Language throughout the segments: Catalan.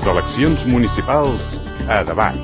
Les eleccions municipals a debat.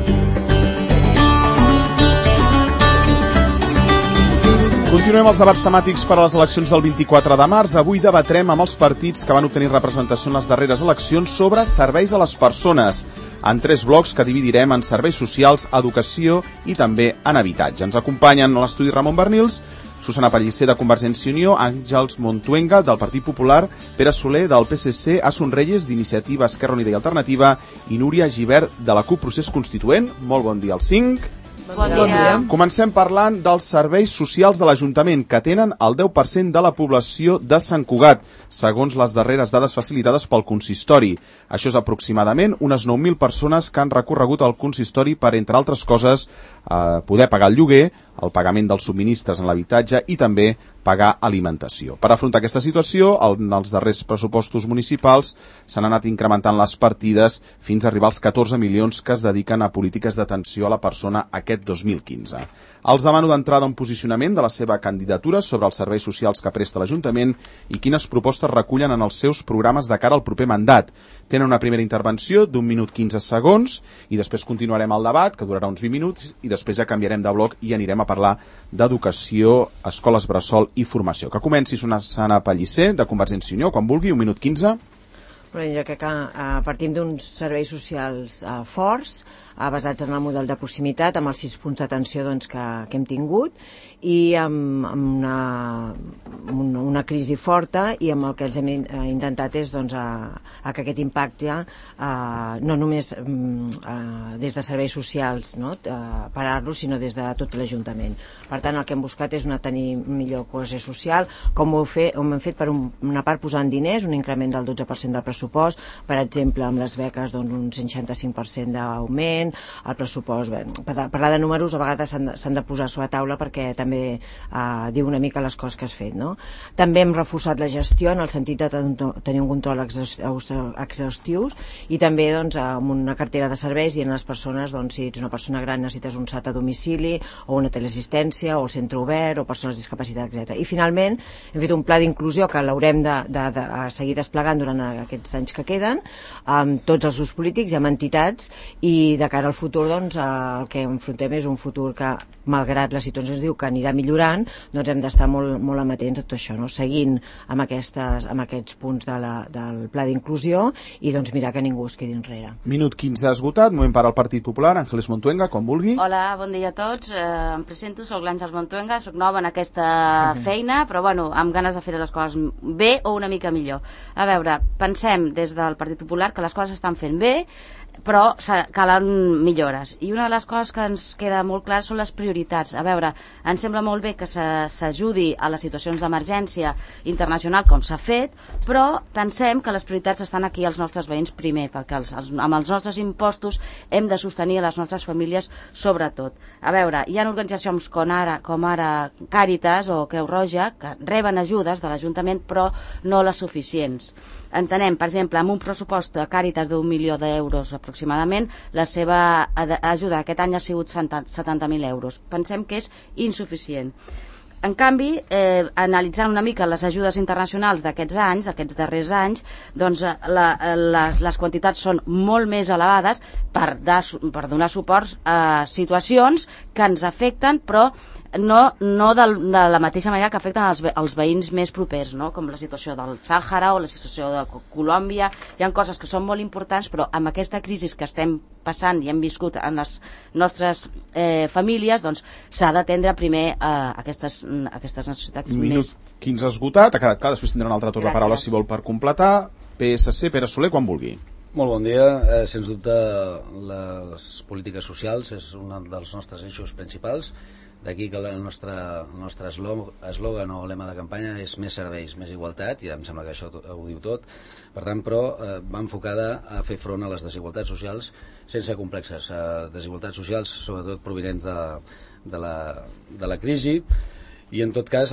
Continuem els debats temàtics per a les eleccions del 24 de març. Avui debatrem amb els partits que van obtenir representació en les darreres eleccions sobre serveis a les persones, en 3 blocs que dividirem en serveis socials, educació i també en habitatge. Ens acompanyen a l'estudi Ramon Bernils, Susana Pellicer de Convergència i Unió, Àngels Montuenga del Partit Popular, Pere Soler del PSC, Asun Reyes d'Iniciativa Esquerra Unida i Alternativa i Núria Gibert de la CUP Procés Constituent. Molt bon dia als 5. Bon dia. Comencem parlant dels serveis socials de l'Ajuntament, que tenen el 10% de la població de Sant Cugat, segons les darreres dades facilitades pel consistori. Això és aproximadament unes 9.000 persones que han recorregut al consistori per, entre altres coses, poder pagar el lloguer, el pagament dels subministres en l'habitatge i també pagar alimentació. Per afrontar aquesta situació, en els darrers pressupostos municipals s'han anat incrementant les partides fins a arribar als 14 milions que es dediquen a polítiques d'atenció a la persona aquest 2015. Els demano d'entrada un posicionament de la seva candidatura sobre els serveis socials que presta l'Ajuntament i quines propostes recullen en els seus programes de cara al proper mandat. Tenen una primera intervenció d'1 minut 15 segons i després continuarem el debat, que durarà uns 20 minuts, i després ja canviarem de bloc i anirem a parlar d'educació, escoles bressol i formació. Que comenci Susana Pellicer, de Convergència i Unió, quan vulgui, 1 minut 15. Jo crec que partim d'uns serveis socials forts, basats en el model de proximitat, amb els 6 punts d'atenció que hem tingut, i amb una crisi forta, i amb el que els hem intentat és que aquest impacte no només des de serveis socials parar-los, sinó des de tot l'Ajuntament. Per tant, el que hem buscat és tenir millor cohesió social, com ho hem fet per una part posant diners, un increment del 12% del pressupost, per exemple, amb les beques un 165% d'augment, el pressupost. Parlar de números a vegades s'han de posar sobre la taula perquè també diu una mica les coses que has fet, no? També hem reforçat la gestió en el sentit de tenir un control exhaustius i també amb una cartera de serveis dient a les persones si ets una persona gran necessites un SAT a domicili o una teleassistència o el centre obert o persones discapacitats, etc. I finalment hem fet un pla d'inclusió que l'haurem de seguir desplegant durant aquests anys que queden amb tots els grups polítics i amb entitats, i de cara al futur el que enfrontem és un futur que, malgrat la situació ens diu que anirà millorant, hem d'estar molt amatents a tot això, seguint amb aquests punts del pla d'inclusió i mirar que ningú es quedi enrere. Minut 15 esgotat, moment per al Partit Popular. Àngels Montuenga, quan vulgui. Hola, bon dia a tots. Em presento, soc l'Àngels Montuenga, soc nova en aquesta feina, però amb ganes de fer les coses bé o una mica millor. A veure, pensem des del Partit Popular que les coses estan fent bé, però calen millores, i una de les coses que ens queda molt clar són les prioritats. A veure, ens sembla molt bé que s'ajudi a les situacions d'emergència internacional com s'ha fet, però pensem que les prioritats estan aquí als nostres veïns primer, perquè amb els nostres impostos hem de sostenir a les nostres famílies sobretot. A veure, hi ha organitzacions com ara Càritas o Creu Roja que reben ajudes de l'Ajuntament però no les suficients. Entenem, per exemple, amb un pressupost de Càritas d'1 milió d'euros aproximadament, la seva ajuda aquest any ha sigut 70.000 euros. Pensem que és insuficient. En canvi, analitzant una mica les ajudes internacionals d'aquests anys, d'aquests darrers anys, les quantitats són molt més elevades per donar suport a situacions que ens afecten, però no de la mateixa manera que afecten els veïns més propers, com la situació del Sàhara o la situació de Colòmbia. Hi ha coses que són molt importants, però amb aquesta crisi que estem passant i hem viscut en les nostres famílies, s'ha d'atendre primer aquestes necessitats més. Minut 15 esgotat, ha quedat clar, després tindrà un altre torn de paraula si vol per completar. PSC, Pere Soler, quan vulgui. Molt bon dia. Sens dubte, les polítiques socials és un dels nostres eixos principals. D'aquí que el nostre eslògan o lema de campanya és més serveis, més igualtat, i em sembla que això ho diu tot. Per tant, però, va enfocada a fer front a les desigualtats socials sense complexes. Desigualtats socials, sobretot provinents de la crisi, i en tot cas,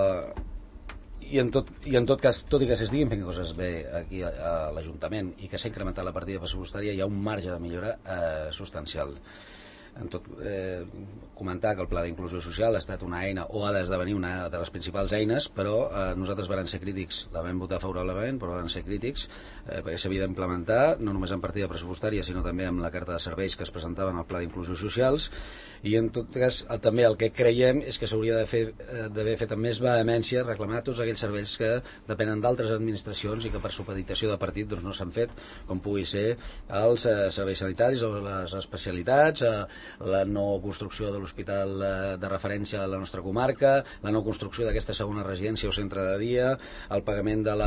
tot i que s'estiguin fent coses bé aquí a l'Ajuntament i que s'ha incrementat la partida pressupostària, hi ha un marge de millora substancial. comentar que el Pla d'Inclusió Social ha estat una eina o ha d'esdevenir una de les principals eines, però nosaltres vam ser crítics, la vam votar favorablement, però vam ser crítics perquè s'havia d'implementar, no només en partida pressupostària, sinó també amb la carta de serveis que es presentaven al Pla d'Inclusió Socials, i en tot cas també el que creiem és que s'hauria d'haver fet amb més vehemència reclamar tots aquells serveis que depenen d'altres administracions i que per supeditació de partit doncs, no s'han fet, com pugui ser els serveis sanitaris o les especialitats, la no construcció de l'hospital de referència a la nostra comarca, la no construcció d'aquesta segona residència o centre de dia, el pagament de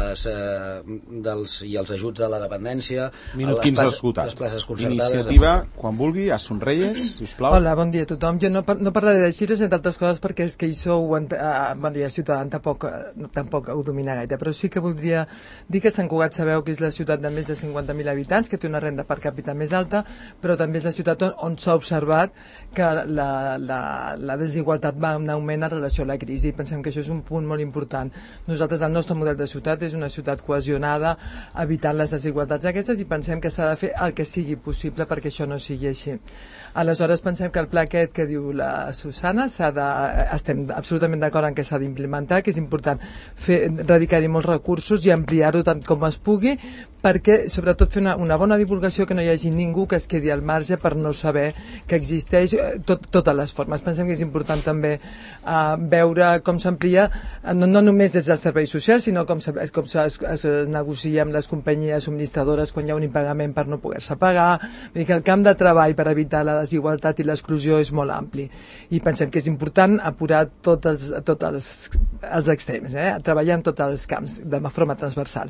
i els ajuts a la dependència, Minut 15 esgotat. Les places concertades. Iniciativa, quan vulgui, Assun Reyes, sisplau. Hola, bon dia a tothom. Jo no parlaré de xifres, entre altres coses, perquè és que això el ciutadà tampoc ho domina gaire, però sí que voldria dir que Sant Cugat sabeu que és la ciutat de més de 50.000 habitants, que té una renda per càpita més alta, però també és la ciutat on s'ha observat que la desigualtat va en augment en relació a la crisi, i pensem que això és un punt molt important. Nosaltres, el nostre model de ciutat és una ciutat cohesionada, evitant les desigualtats aquestes, i pensem que s'ha de fer el que sigui possible perquè això no sigui així. Aleshores, pensem que el pla aquest que diu la Susana estem absolutament d'acord en que s'ha d'implementar, que és important dedicar-hi molts recursos i ampliar-ho tant com es pugui, perquè sobretot fer una bona divulgació, que no hi hagi ningú que es quedi al marge per no saber que existeix totes les formes. Pensem que és important també veure com s'amplia, no només des dels serveis socials, sinó com es negocia amb les companyies subministradores quan hi ha un impagament per no poder-se pagar. Vull dir que el camp de treball per evitar la desigualtat i l'exclusió és molt ampli, i pensem que és important apurar tots els extrems, treballar en tots els camps de forma transversal.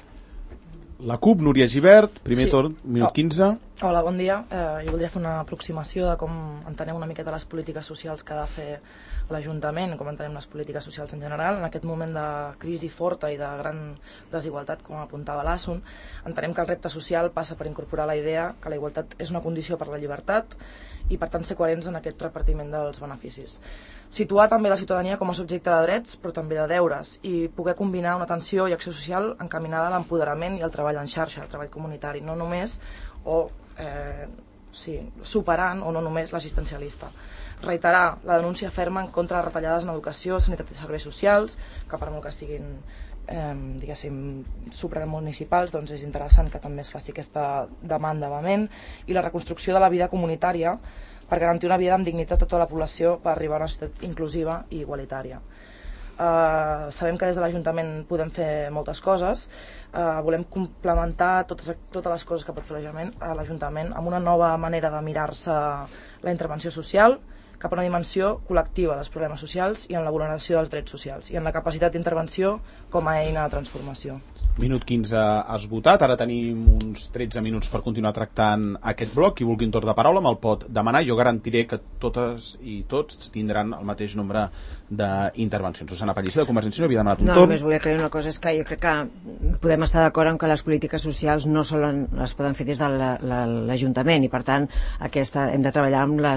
La CUP, Núria Gibert, primer torn, minut 15. Hola, bon dia. Jo voldria fer una aproximació de com entenem una miqueta les polítiques socials que ha de fer l'Ajuntament, com entenem les polítiques socials en general. En aquest moment de crisi forta i de gran desigualtat, com apuntava l'Assun, entenem que el repte social passa per incorporar la idea que la igualtat és una condició per la llibertat i per tant ser coherents en aquest repartiment dels beneficis. Situar també la ciutadania com a subjecte de drets, però també de deures, i poder combinar una atenció i acció social encaminada a l'empoderament i al treball en xarxa, al treball comunitari, no només superant o no només l'assistencialista. Reiterar la denúncia ferma en contra de retallades en educació, sanitat i serveis socials, que per molt que siguin supramunicipals, doncs és interessant que també es faci aquesta demanda vehement, i la reconstrucció de la vida comunitària per garantir una vida amb dignitat a tota la població per arribar a una societat inclusiva i igualitària. Sabem que des de l'Ajuntament podem fer moltes coses, volem complementar totes les coses que pot fer l'Ajuntament amb una nova manera de mirar-se la intervenció social cap a una dimensió col·lectiva dels problemes socials i en la vulneració dels drets socials i en la capacitat d'intervenció com a eina de transformació. Minut 15 esgotat, ara tenim uns 13 minuts per continuar tractant aquest bloc. Qui vulgui un torn de paraula me'l pot demanar, jo garantiré que totes i tots tindran el mateix nombre d'intervencions. Susana Pellicer, de Convergència i Unió, havia demanat un torn. Només volia aclarir una cosa, és que jo crec que podem estar d'acord en que les polítiques socials no les poden fer des de l'Ajuntament, i per tant hem de treballar amb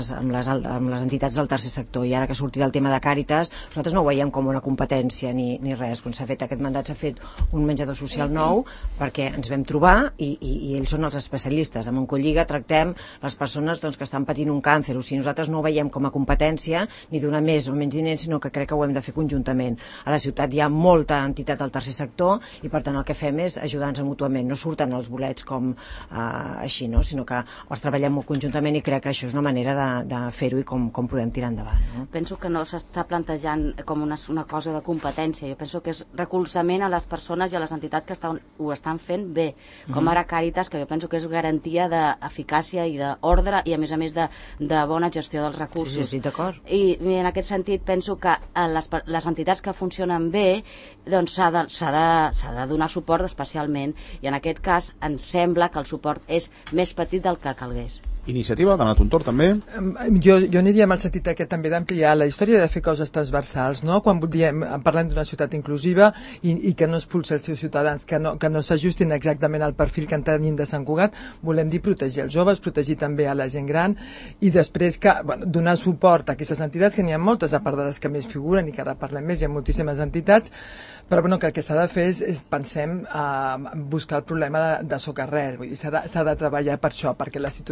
les entitats del tercer sector, i ara que sortirà el tema de Càritas, nosaltres no ho veiem com una competència ni res. Quan s'ha fet aquest mandat s'ha fet un menjador social nou perquè ens vam trobar i ells són els especialistes. A Montcolliga tractem les persones que estan patint un càncer, o sigui, nosaltres no ho veiem com a competència ni donar més o menys diners, sinó que crec que ho hem de fer conjuntament. A la ciutat hi ha molta entitat del tercer sector i per tant el que fem és ajudar-nos mútuament, no surten els bolets com així, no? Sinó que els treballem molt conjuntament, i crec que això és una manera de fer-ho i com podem tirar endavant, no? Penso que no s'està plantejant com una cosa de competència, jo penso que és recolzament a les persones i a les entitats que ho estan fent bé, com ara Càritas, que jo penso que és garantia d'eficàcia i d'ordre i a més de bona gestió dels recursos. Sí, d'acord. I en aquest sentit penso que les entitats que funcionen bé doncs s'ha de donar suport especialment, i en aquest cas ens sembla que el suport és més petit del que calgués. Iniciativa, ha demanat un torn també. Jo aniria en el sentit aquest també d'ampliar la història, de fer coses transversals, no? Quan parlem d'una ciutat inclusiva i que no expulsi els seus ciutadans, que no s'ajustin exactament al perfil que en tenim de Sant Cugat, volem dir protegir els joves, protegir també a la gent gran, i després donar suport a aquestes entitats, que n'hi ha moltes, a part de les que més figuren i que ara parlem més, hi ha moltíssimes entitats, però que el que s'ha de fer és pensem, buscar el problema de socarrer, vull dir, s'ha de treballar per això, perquè les situacions d'exclusió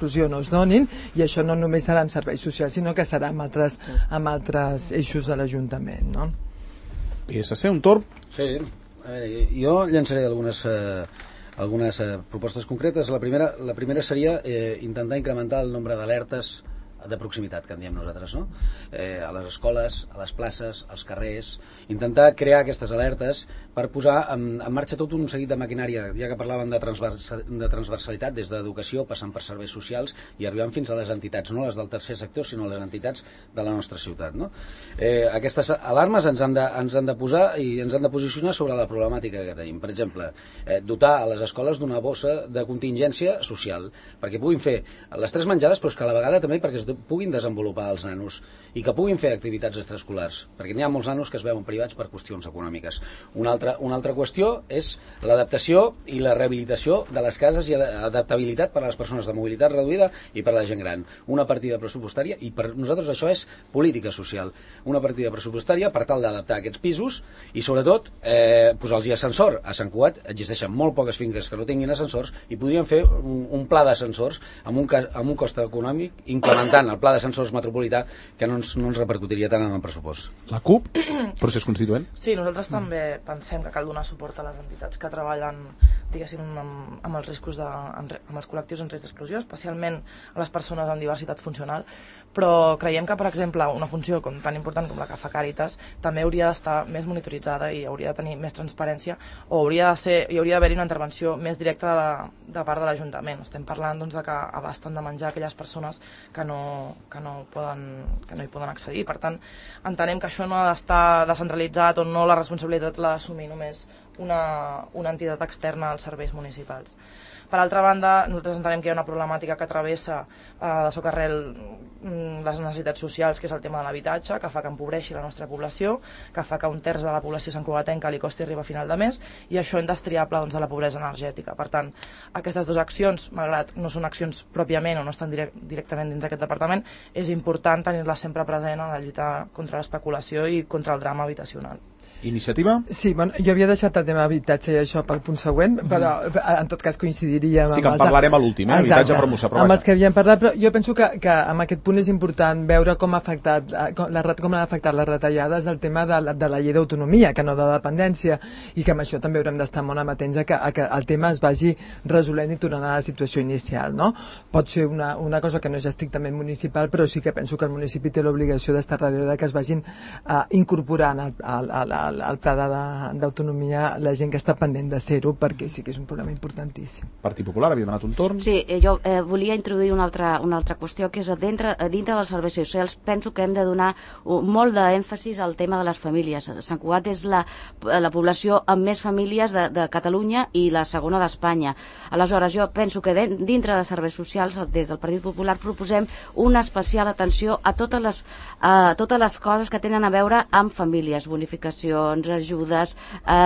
d'exclusió no es donin, i això no només serà amb serveis socials, sinó que serà amb altres eixos de l'Ajuntament, no? PSC, un torn? Sí, jo llançaré algunes propostes concretes. La primera seria intentar incrementar el nombre d'alertes de proximitat, que en diem nosaltres, no? A les escoles, a les places, als carrers, intentar crear aquestes alertes per posar en marxa tot un seguit de maquinària, ja que parlàvem de transversalitat, des d'educació, passant per serveis socials i arribant fins a les entitats, no les del tercer sector, sinó les entitats de la nostra ciutat, no? Aquestes alarmes ens han de posar i ens han de posicionar sobre la problemàtica que tenim. Per exemple, dotar a les escoles d'una bossa de contingència social, perquè puguin fer les 3 menjades, però és que a la vegada també perquè es puguin desenvolupar els nanos i que puguin fer activitats extraescolars, perquè n'hi ha molts nanos que es veuen privats per qüestions econòmiques. Una altra qüestió és l'adaptació i la rehabilitació de les cases i adaptabilitat per a les persones de mobilitat reduïda i per a la gent gran. Una partida pressupostària, i per nosaltres això és política social, una partida pressupostària per tal d'adaptar aquests pisos i sobretot posar-los ascensor. A Sant Cugat existeixen molt poques finques que no tinguin ascensors i podríem fer un pla d'ascensors amb un cost econòmic implementant el pla d'ascensors metropolità, que no ens repercutiria tant en el pressupost. La CUP, procés constituent? Sí, nosaltres també pensem que cal donar suport a les entitats que treballen, diguéssim, amb els riscos amb els col·lectius en risc d'exclusió, especialment a les persones amb diversitat funcional, però creiem que, per exemple, una funció tan important com la que fa Càritas també hauria d'estar més monitoritzada i hauria de tenir més transparència, o hauria d'haver-hi una intervenció més directa de part de l'Ajuntament. Estem parlant de que abasten de menjar aquelles persones que no hi poden accedir. Per tant, entenem que això no ha d'estar descentralitzat, o no la responsabilitat l'ha d'assumir només una entitat externa als serveis municipals. Per altra banda, nosaltres entenem que hi ha una problemàtica que travessa de socarrel les necessitats socials, que és el tema de l'habitatge, que fa que empobreixi la nostra població, que fa que un terç de la població santcugatenca li costi arribar a final de mes, i això indestriable de la pobresa energètica. Per tant, aquestes dues accions, malgrat no són accions pròpiament o no estan directament dins d'aquest departament, és important tenir-les sempre present en la lluita contra l'especulació i contra el drama habitacional. Iniciativa? Sí, bueno, jo havia deixat el tema d'habitatge i això pel punt següent, però en tot cas coincidiria amb... Sí, que en parlarem a l'últim, habitatge per mossar. Amb els que havíem parlat, però jo penso que amb aquest punt és important veure com ha afectat les retallades el tema de la llei d'autonomia, que no de dependència, i que amb això també haurem d'estar molt amatents a que el tema es vagi resolent i tornant a la situació inicial, no? Pot ser una cosa que no és estrictament municipal, però sí que penso que el municipi té l'obligació d'estar darrere que es vagin incorporant al pla d'autonomia la gent que està pendent de ser-ho, perquè sí que és un problema importantíssim. Partit Popular havia donat un torn. Sí, jo volia introduir una altra qüestió, que és dintre dels serveis socials. Penso que hem de donar molt d'èmfasis al tema de les famílies. Sant Cugat és la població amb més famílies de Catalunya i la segona d'Espanya. Aleshores, jo penso que dintre de serveis socials, des del Partit Popular, proposem una especial atenció a totes les coses que tenen a veure amb famílies, bonificacions, ajudes,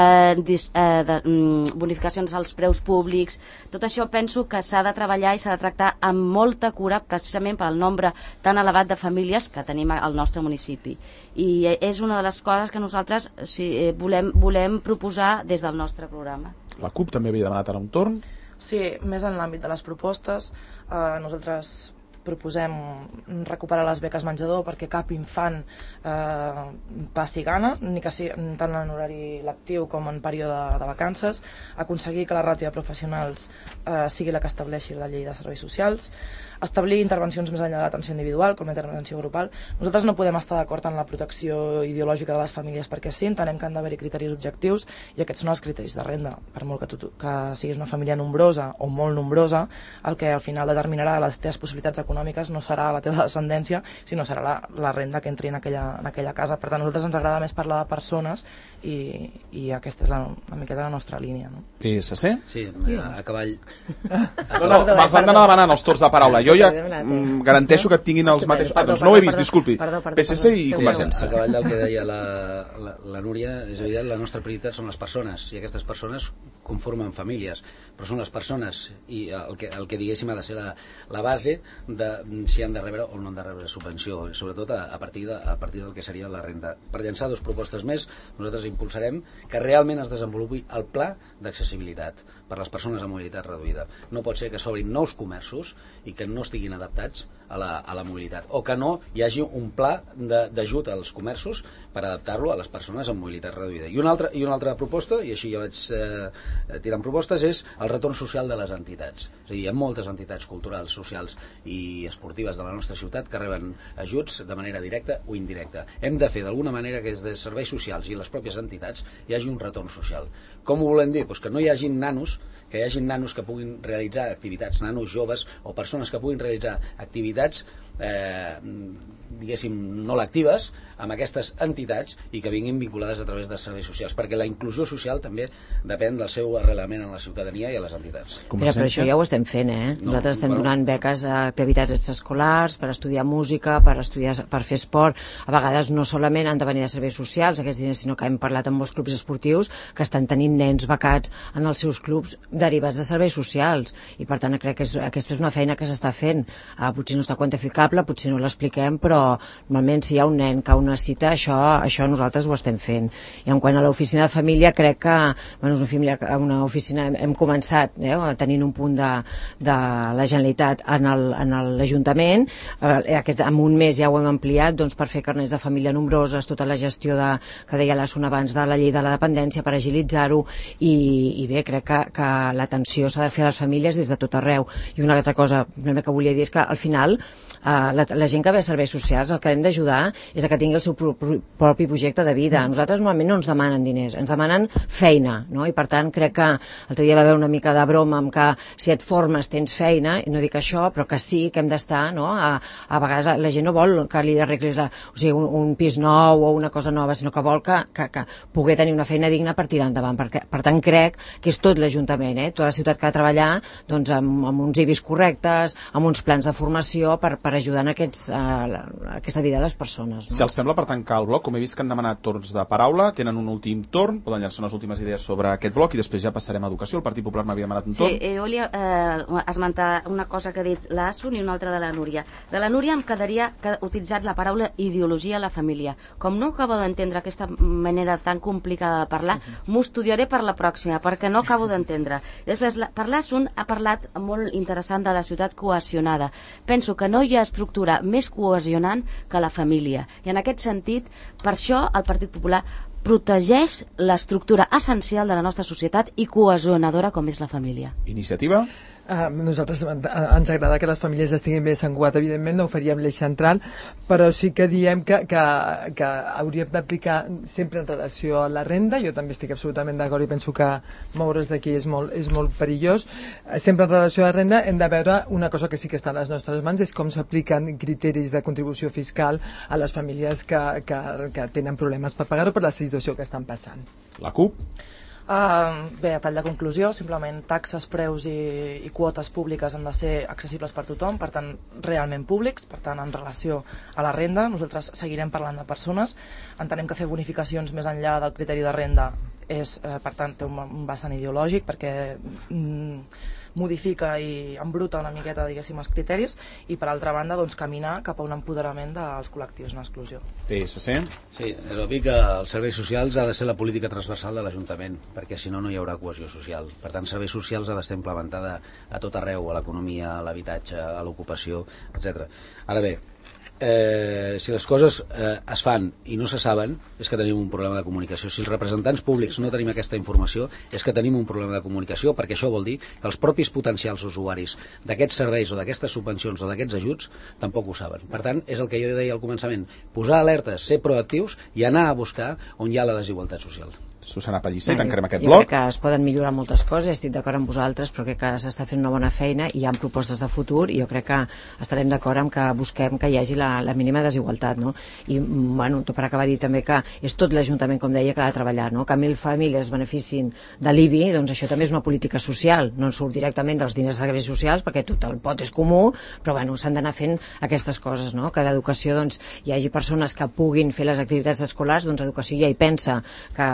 bonificacions als preus públics. Tot això penso que s'ha de treballar i s'ha de tractar amb molta cura, precisament pel nombre tan elevat de famílies que tenim al nostre municipi. I és una de les coses que nosaltres volem proposar des del nostre programa. La CUP també havia demanat ara un torn. Sí, més en l'àmbit de les propostes, nosaltres proposem recuperar les beques menjador perquè cap infant passi gana, ni que sigui tant en horari lectiu com en període de vacances, aconseguir que la ràtio de professionals sigui la que estableixi la llei de serveis socials, establir intervencions més enllà de l'atenció individual, com la intervenció grupal. Nosaltres no podem estar d'acord en la protecció ideològica de les famílies perquè sí, entenem que han d'haver-hi criteris objectius i aquests són els criteris de renda. Per molt que siguis una família nombrosa o molt nombrosa, el que al final determinarà les teves possibilitats econòmiques no serà la teva descendència, sinó serà la renda que entri en aquella casa. Per tant, a nosaltres ens agrada més parlar de persones i aquesta és una miqueta la nostra línia, no? PSC? Sí, a cavall. No, me'ls han d'anar demanant els torns de paraula. Jo ja garanteixo que tinguin els mateixos... doncs no ho he vist, disculpi. PSC i Convergència. A cavall del que deia la Núria, és evident, la nostra prioritat són les persones, i aquestes persones conformen famílies, però són les persones i el que diguéssim ha de ser la base de si han de rebre o no han de rebre subvenció, sobretot a partir del que seria la renda. Per llançar 2 propostes més, nosaltres impulsarem que realment es desenvolupi el pla d'accessibilitat per les persones amb mobilitat reduïda. No pot ser que s'obrin nous comerços i que no estiguin adaptats a la mobilitat, o que no hi hagi un pla d'ajut als comerços per adaptar-lo a les persones amb mobilitat reduïda. I una altra proposta, i així ja vaig tirant propostes, és el retorn social de les entitats. És a dir, hi ha moltes entitats culturals, socials i esportives de la nostra ciutat que reben ajuts de manera directa o indirecta. Hem de fer d'alguna manera que des de serveis socials i les pròpies entitats hi hagi un retorn social. Com ho volem dir? Pues que no hi hagin nanos que puguin realitzar activitats, nanos joves o persones que puguin realitzar activitats diguéssim no lectives amb aquestes entitats i que vinguin vinculades a través de serveis socials, perquè la inclusió social també depèn del seu arrelament en la ciutadania i a les entitats. Mira, però això ja ho estem fent, nosaltres estem donant beques a activitats extraescolars per estudiar música, per fer esport. A vegades no solament han de venir de serveis socials aquests diners, sinó que hem parlat amb molts clubs esportius que estan tenint nens becats en els seus clubs derivats de serveis socials, i per tant crec que aquesta és una feina que s'està fent. Potser no està quantificable, potser no l'expliquem, però normalment si hi ha un nen que ho necessita, això nosaltres ho estem fent. I en quant a l'oficina de família, crec que una oficina hem començat tenint un punt de la Generalitat en l'Ajuntament. En un mes ja ho hem ampliat per fer carnets de família nombroses, tota la gestió que deia l'Assun abans de la llei de la dependència, per agilitzar-ho, i bé, crec que l'atenció s'ha de fer a les famílies des de tot arreu. I una altra cosa que volia dir és que al final la gent que ve a serveis socials el que hem d'ajudar és que tingui el seu propi projecte de vida. Nosaltres normalment no ens demanen diners, ens demanen feina, no? I per tant crec que l'altre dia va haver una mica de broma amb que si et formes tens feina, i no dic això, però que sí que hem d'estar, no? A vegades la gent no vol que li arreglis un pis nou o una cosa nova, sinó que vol que poder tenir una feina digna per tirar endavant. Per tant crec que és tot l'Ajuntament, tota la ciutat que ha de treballar amb uns IBIs correctes, amb uns plans de formació per ajudar en aquesta vida de les persones. Si els sembla, per tancar el bloc, com he vist que han demanat torns de paraula, tenen un últim torn, poden llançar unes últimes idees sobre aquest bloc i després ja passarem a educació. El Partit Popular m'havia demanat un torn. Sí, jo volia esmentar una cosa que ha dit l'Assun i una altra de la Núria. De la Núria em quedaria que ha utilitzat la paraula ideologia a la família. Com no acabo d'entendre aquesta manera tan complicada de parlar, m'ho estudiaré per la pròxima, perquè no acabo d'entendre. Després, per l'Assun ha parlat molt interessant de la ciutat cohesionada. Penso que no hi ha estructura més cohesionant que la família. I en aquest sentit, per això el Partit Popular protegeix l'estructura essencial de la nostra societat i cohesionadora com és la família. Iniciativa? Nosaltres ens agrada que les famílies estiguin bé a Sant Cugat, evidentment no ho faríem l'eix central, però sí que diem que hauríem d'aplicar sempre en relació a la renda. Jo també estic absolutament d'acord i penso que moure's d'aquí és molt perillós. Sempre en relació a la renda hem de veure una cosa que sí que està a les nostres mans, és com s'apliquen criteris de contribució fiscal a les famílies que tenen problemes per pagar-ho per la situació que estan passant. La CUP? Bé, a tall de conclusió, simplement taxes, preus i quotes públiques han de ser accessibles per tothom, per tant realment públics, per tant en relació a la renda. Nosaltres seguirem parlant de persones, entenem que fer bonificacions més enllà del criteri de renda és, per tant, té un vessant ideològic, perquè modifica i embruta una miqueta, diguéssim, els criteris, i per altra banda, doncs, caminar cap a un empoderament dels col·lectius en exclusió. PSC? Sí, és obvi que els serveis socials ha de ser la política transversal de l'Ajuntament, perquè si no, no hi haurà cohesió social. Per tant, serveis socials ha d'estar implementada a tot arreu, a l'economia, a l'habitatge, a l'ocupació, etc. Ara bé, si les coses es fan i no se saben, és que tenim un problema de comunicació. Si els representants públics no tenim aquesta informació, és que tenim un problema de comunicació, perquè això vol dir que els propis potencials usuaris d'aquests serveis o d'aquestes subvencions o d'aquests ajuts tampoc ho saben. Per tant, és el que jo deia al començament, posar alertes, ser proactius i anar a buscar on hi ha la desigualtat social. Susana Pellicer, tancarem aquest bloc. Jo crec que es poden millorar moltes coses, estic d'acord amb vosaltres, però crec que s'està fent una bona feina i hi ha propostes de futur, i jo crec que estarem d'acord amb que busquem que hi hagi la mínima desigualtat, no? I, bueno, per acabar de dir també que és tot l'Ajuntament, com deia, que ha de treballar, no? Que 1.000 famílies es beneficin de l'IBI, doncs això també és una política social, no surt directament dels diners de serveis socials, perquè tot el pot és comú, però bueno, s'han d'anar fent aquestes coses, no? Que d'educació doncs hi hagi persones que puguin fer les activitats escolars, doncs Educació ja hi pensa que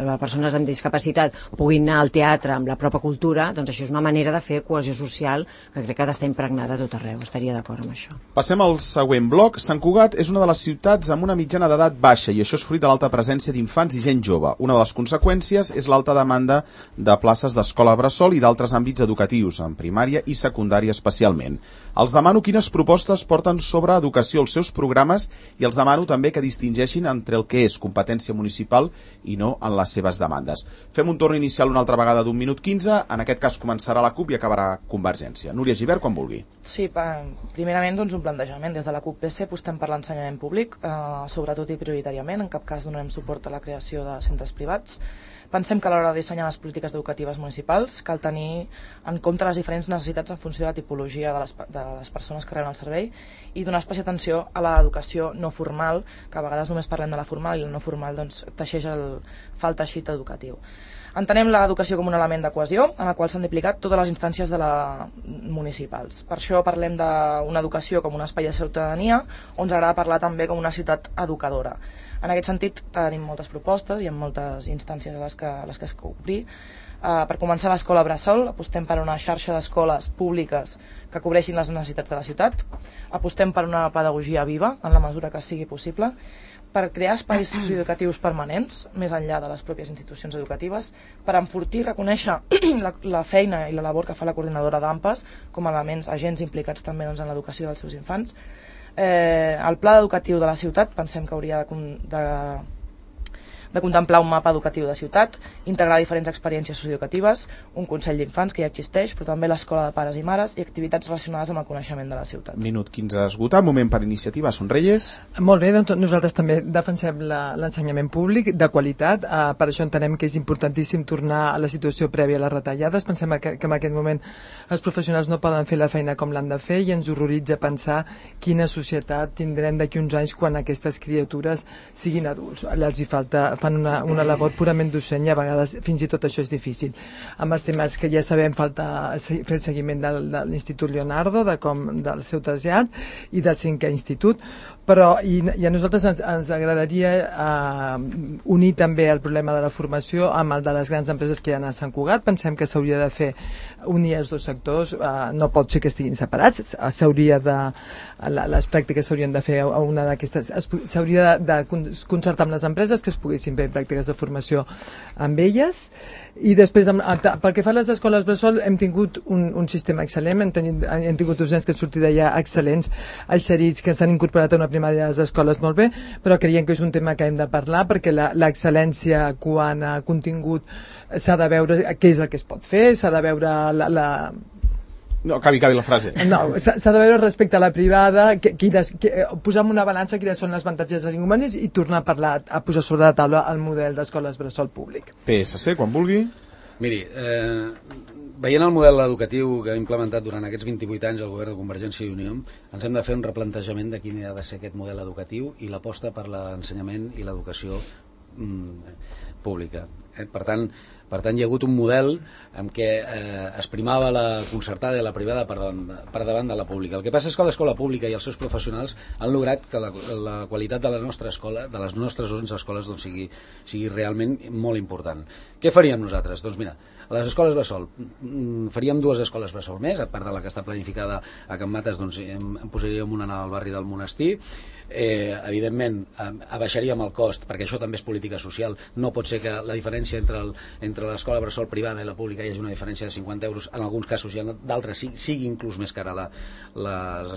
persones amb discapacitat puguin anar al teatre amb la pròpia cultura, doncs això és una manera de fer cohesió social que crec que ha d'estar impregnada a tot arreu. Estaria d'acord amb això. Passem al següent bloc. Sant Cugat és una de les ciutats amb una mitjana d'edat baixa i això és fruit de l'alta presència d'infants i gent jove. Una de les conseqüències és l'alta demanda de places d'escola bressol i d'altres àmbits educatius, en primària i secundària especialment. Els demano quines propostes porten sobre educació els seus programes i els demano també que distingeixin entre el que és competència municipal i no en les seves demandes. Fem un torn inicial una altra vegada d'1 minut 15, en aquest cas començarà la CUP i acabarà Convergència. Núria Gibert, quan vulgui. Sí, primerament doncs, un plantejament. Des de la CUP-PC apostem per l'ensenyament públic, sobretot i prioritàriament, en cap cas donarem suport a la creació de centres privats. Pensem que a l'hora de dissenyar les polítiques educatives municipals cal tenir en compte les diferents necessitats en funció de la tipologia de les persones que reben el servei i donar especial atenció a l'educació no formal, que a vegades només parlem de la formal i la no formal doncs, teixeix el teixit educatiu. Entenem l'educació com un element de cohesió en el qual s'han d'aplicar totes les instàncies municipals. Per això parlem d'una educació com un espai de ciutadania, on ens agrada parlar també com una ciutat educadora. En aquest sentit tenim moltes propostes i moltes instàncies a les que es cobrir. Per començar, l'escola bressol, apostem per una xarxa d'escoles públiques que cobreixin les necessitats de la ciutat. Apostem per una pedagogia viva, en la mesura que sigui possible, per crear espais socioeducatius permanents, més enllà de les pròpies institucions educatives, per enfortir i reconèixer la feina i la labor que fa la coordinadora d'AMPAs com a elements, agents implicats també doncs, en l'educació dels seus infants. El pla educatiu de la ciutat pensem que hauria de contemplar un mapa educatiu de ciutat, integrar diferents experiències socioeducatives, un consell d'infants que ja existeix, però també l'escola de pares i mares i activitats relacionades amb el coneixement de la ciutat. Minut 15 esgotat, moment per iniciativa. Són Reyes. Molt bé, doncs nosaltres també defensem l'ensenyament públic de qualitat, per això entenem que és importantíssim tornar a la situació prèvia a les retallades. Pensem que en aquest moment els professionals no poden fer la feina com l'han de fer i ens horroritza pensar quina societat tindrem d'aquí uns anys quan aquestes criatures siguin adults. Allà els hi fan una labor purament docent i a vegades fins i tot això és difícil. Amb els temes que ja sabem, falta fer el seguiment de l'Institut Leonardo, del seu trasllat i del 5è institut, però i a nosaltres ens agradaria unir també el problema de la formació amb el de les grans empreses que hi ha a Sant Cugat. Pensem que s'hauria de fer unir els dos sectors, no pot ser que estiguin separats, les pràctiques s'haurien de fer a una d'aquestes, s'hauria de concertar amb les empreses que es poguessin fer pràctiques de formació amb elles. I després, pel que fa a les escoles bressol, hem tingut un sistema excel·lent, hem tingut docents que han sortit d'allà excel·lents, eixerits, que s'han incorporat a una primària de les escoles molt bé, però creiem que és un tema que hem de parlar perquè l'excel·lència quant a contingut s'ha de veure què és el que es pot fer, s'ha de veure No, acabi la frase. No, s'ha de veure respecte a la privada, posar en una balança quines són les avantatges i els inconvenients i tornar a parlar, a posar sobre la taula el model d'escoles bressol públic. PSC, quan vulgui. Miri, veient el model educatiu que ha implementat durant aquests 28 anys el govern de Convergència i Unió, ens hem de fer un replantejament de quin ha de ser aquest model educatiu i l'aposta per l'ensenyament i l'educació pública. Per tant, hi ha hagut un model en què es primava la concertada i la privada per davant de la pública. El que passa és que l'escola pública i els seus professionals han lograt que la qualitat de la nostra escola, de les nostres 11 escoles, doncs sigui realment molt important. Què faríem nosaltres? Doncs mira, a les escoles bressol faríem 2 escoles bressol més, a part de la que està planificada a Can Mates, doncs en posaríem una al barri del Monestir. Evidentment abaixaríem el cost, perquè això també és política social. No pot ser que la diferència entre l'escola bressol privada i la pública hi hagi una diferència de 50 euros, en alguns casos i en d'altres sigui inclús més cara les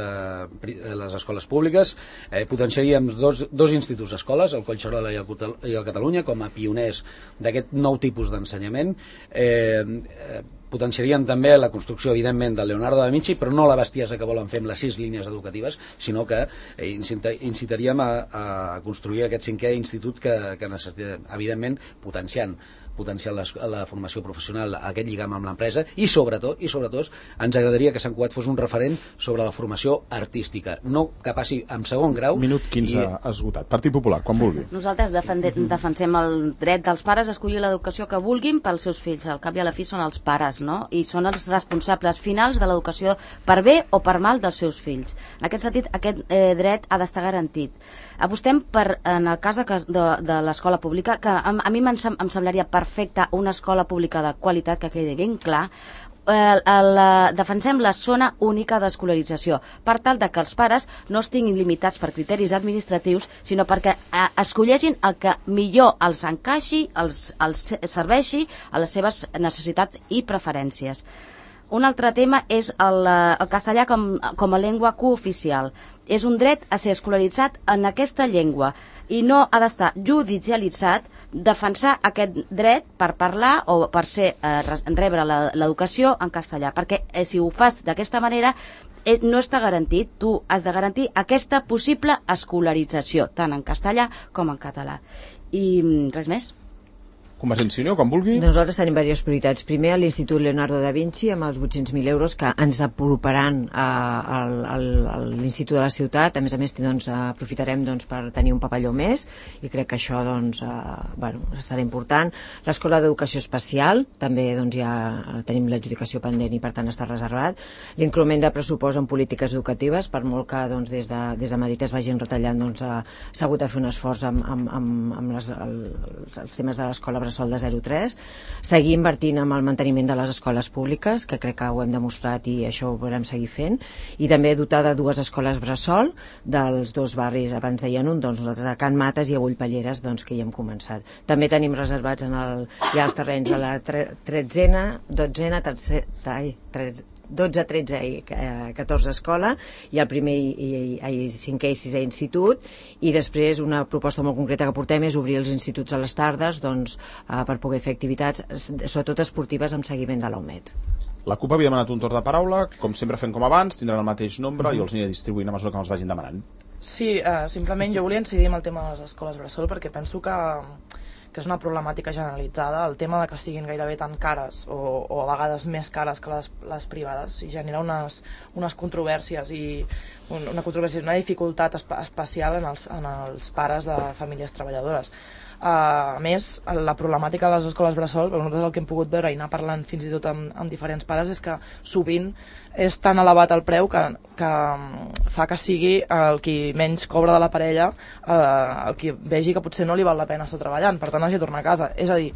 escoles públiques. Potenciaríem dos instituts escoles, el Collserola i el Catalunya, com a pioners d'aquest nou tipus d'ensenyament. Potenciarien també la construcció, evidentment, del Leonardo da Vinci, però no la bestiesa que volen fer amb les 6 línies educatives, sinó que incitaríem a construir aquest 5è institut que necessita, evidentment, potenciant potenciar la formació professional, aquest lligam amb l'empresa, i sobretot ens agradaria que Sant Cugat fos un referent sobre la formació artística, no que passi en segon grau. Minut 15 esgotat. Partit Popular, quan vulgui. Nosaltres defensem el dret dels pares a escollir l'educació que vulguin pels seus fills. Al cap i a la fi són els pares, no? I són els responsables finals de l'educació per bé o per mal dels seus fills. En aquest sentit, aquest dret ha d'estar garantit. Apostem per, en el cas de l'escola pública, que a mi em semblaria perfecta una escola pública de qualitat, que quedi ben clar, defensem la zona única d'escolarització per tal de que els pares no estiguin limitats per criteris administratius, sinó perquè escolleixin el que millor els encaixi, els serveixi a les seves necessitats i preferències. Un altre tema és el castellà com a llengua cooficial. És un dret a ser escolaritzat en aquesta llengua i no ha d'estar judicialitzat defensar aquest dret per parlar o per rebre l'educació en castellà, perquè si ho fas d'aquesta manera no està garantit. Tu has de garantir aquesta possible escolarització, tant en castellà com en català. I res més. Convergència i Unió, quan vulgui. Nosaltres tenim diverses prioritats. Primer, l'Institut Leonardo da Vinci, amb els 800.000 euros que ens aproparan a l'Institut de la Ciutat. A més, aprofitarem per tenir un pavelló més, i crec que això serà important. L'Escola d'Educació Especial, també ja tenim l'adjudicació pendent i per tant està reservat. L'increment de pressupost en polítiques educatives, per molt que des de Madrid es vagin retallant, s'ha hagut de fer un esforç amb els temes de l'escola bressol de 0-3, seguir invertint en el manteniment de les escoles públiques, que crec que ho hem demostrat i això ho volem seguir fent, i també dotar de 2 escoles bressol dels 2 barris, abans deien un, nosaltres a Can Mates i a Bullpalleres, que hi hem començat. També tenim reservats ja els terrenys a la 13ena, 12, 13 i 14 escola, i el primer 5è i 6è institut, i després una proposta molt concreta que portem és obrir els instituts a les tardes per poder fer activitats, sobretot esportives, amb seguiment de l'OMED. La CUP havia demanat un torn de paraula, com sempre fem com abans, tindran el mateix nombre i els aniré distribuint a mesura que els vagin demanant. Sí, simplement jo volia incidir en el tema de les escoles bressol, perquè penso que és una problemàtica generalitzada, el tema de que siguin gairebé tan cares o a vegades més cares que les privades, i genera unes controvèrsies i una dificultat especial en els pares de famílies treballadores. A més, la problemàtica de les escoles bressol, nosaltres el que hem pogut veure i anar parlant fins i tot amb diferents pares, és que sovint és tan elevat el preu que fa que sigui el qui menys cobra de la parella el qui vegi que potser no li val la pena estar treballant, per tant hagi de tornar a casa. És a dir,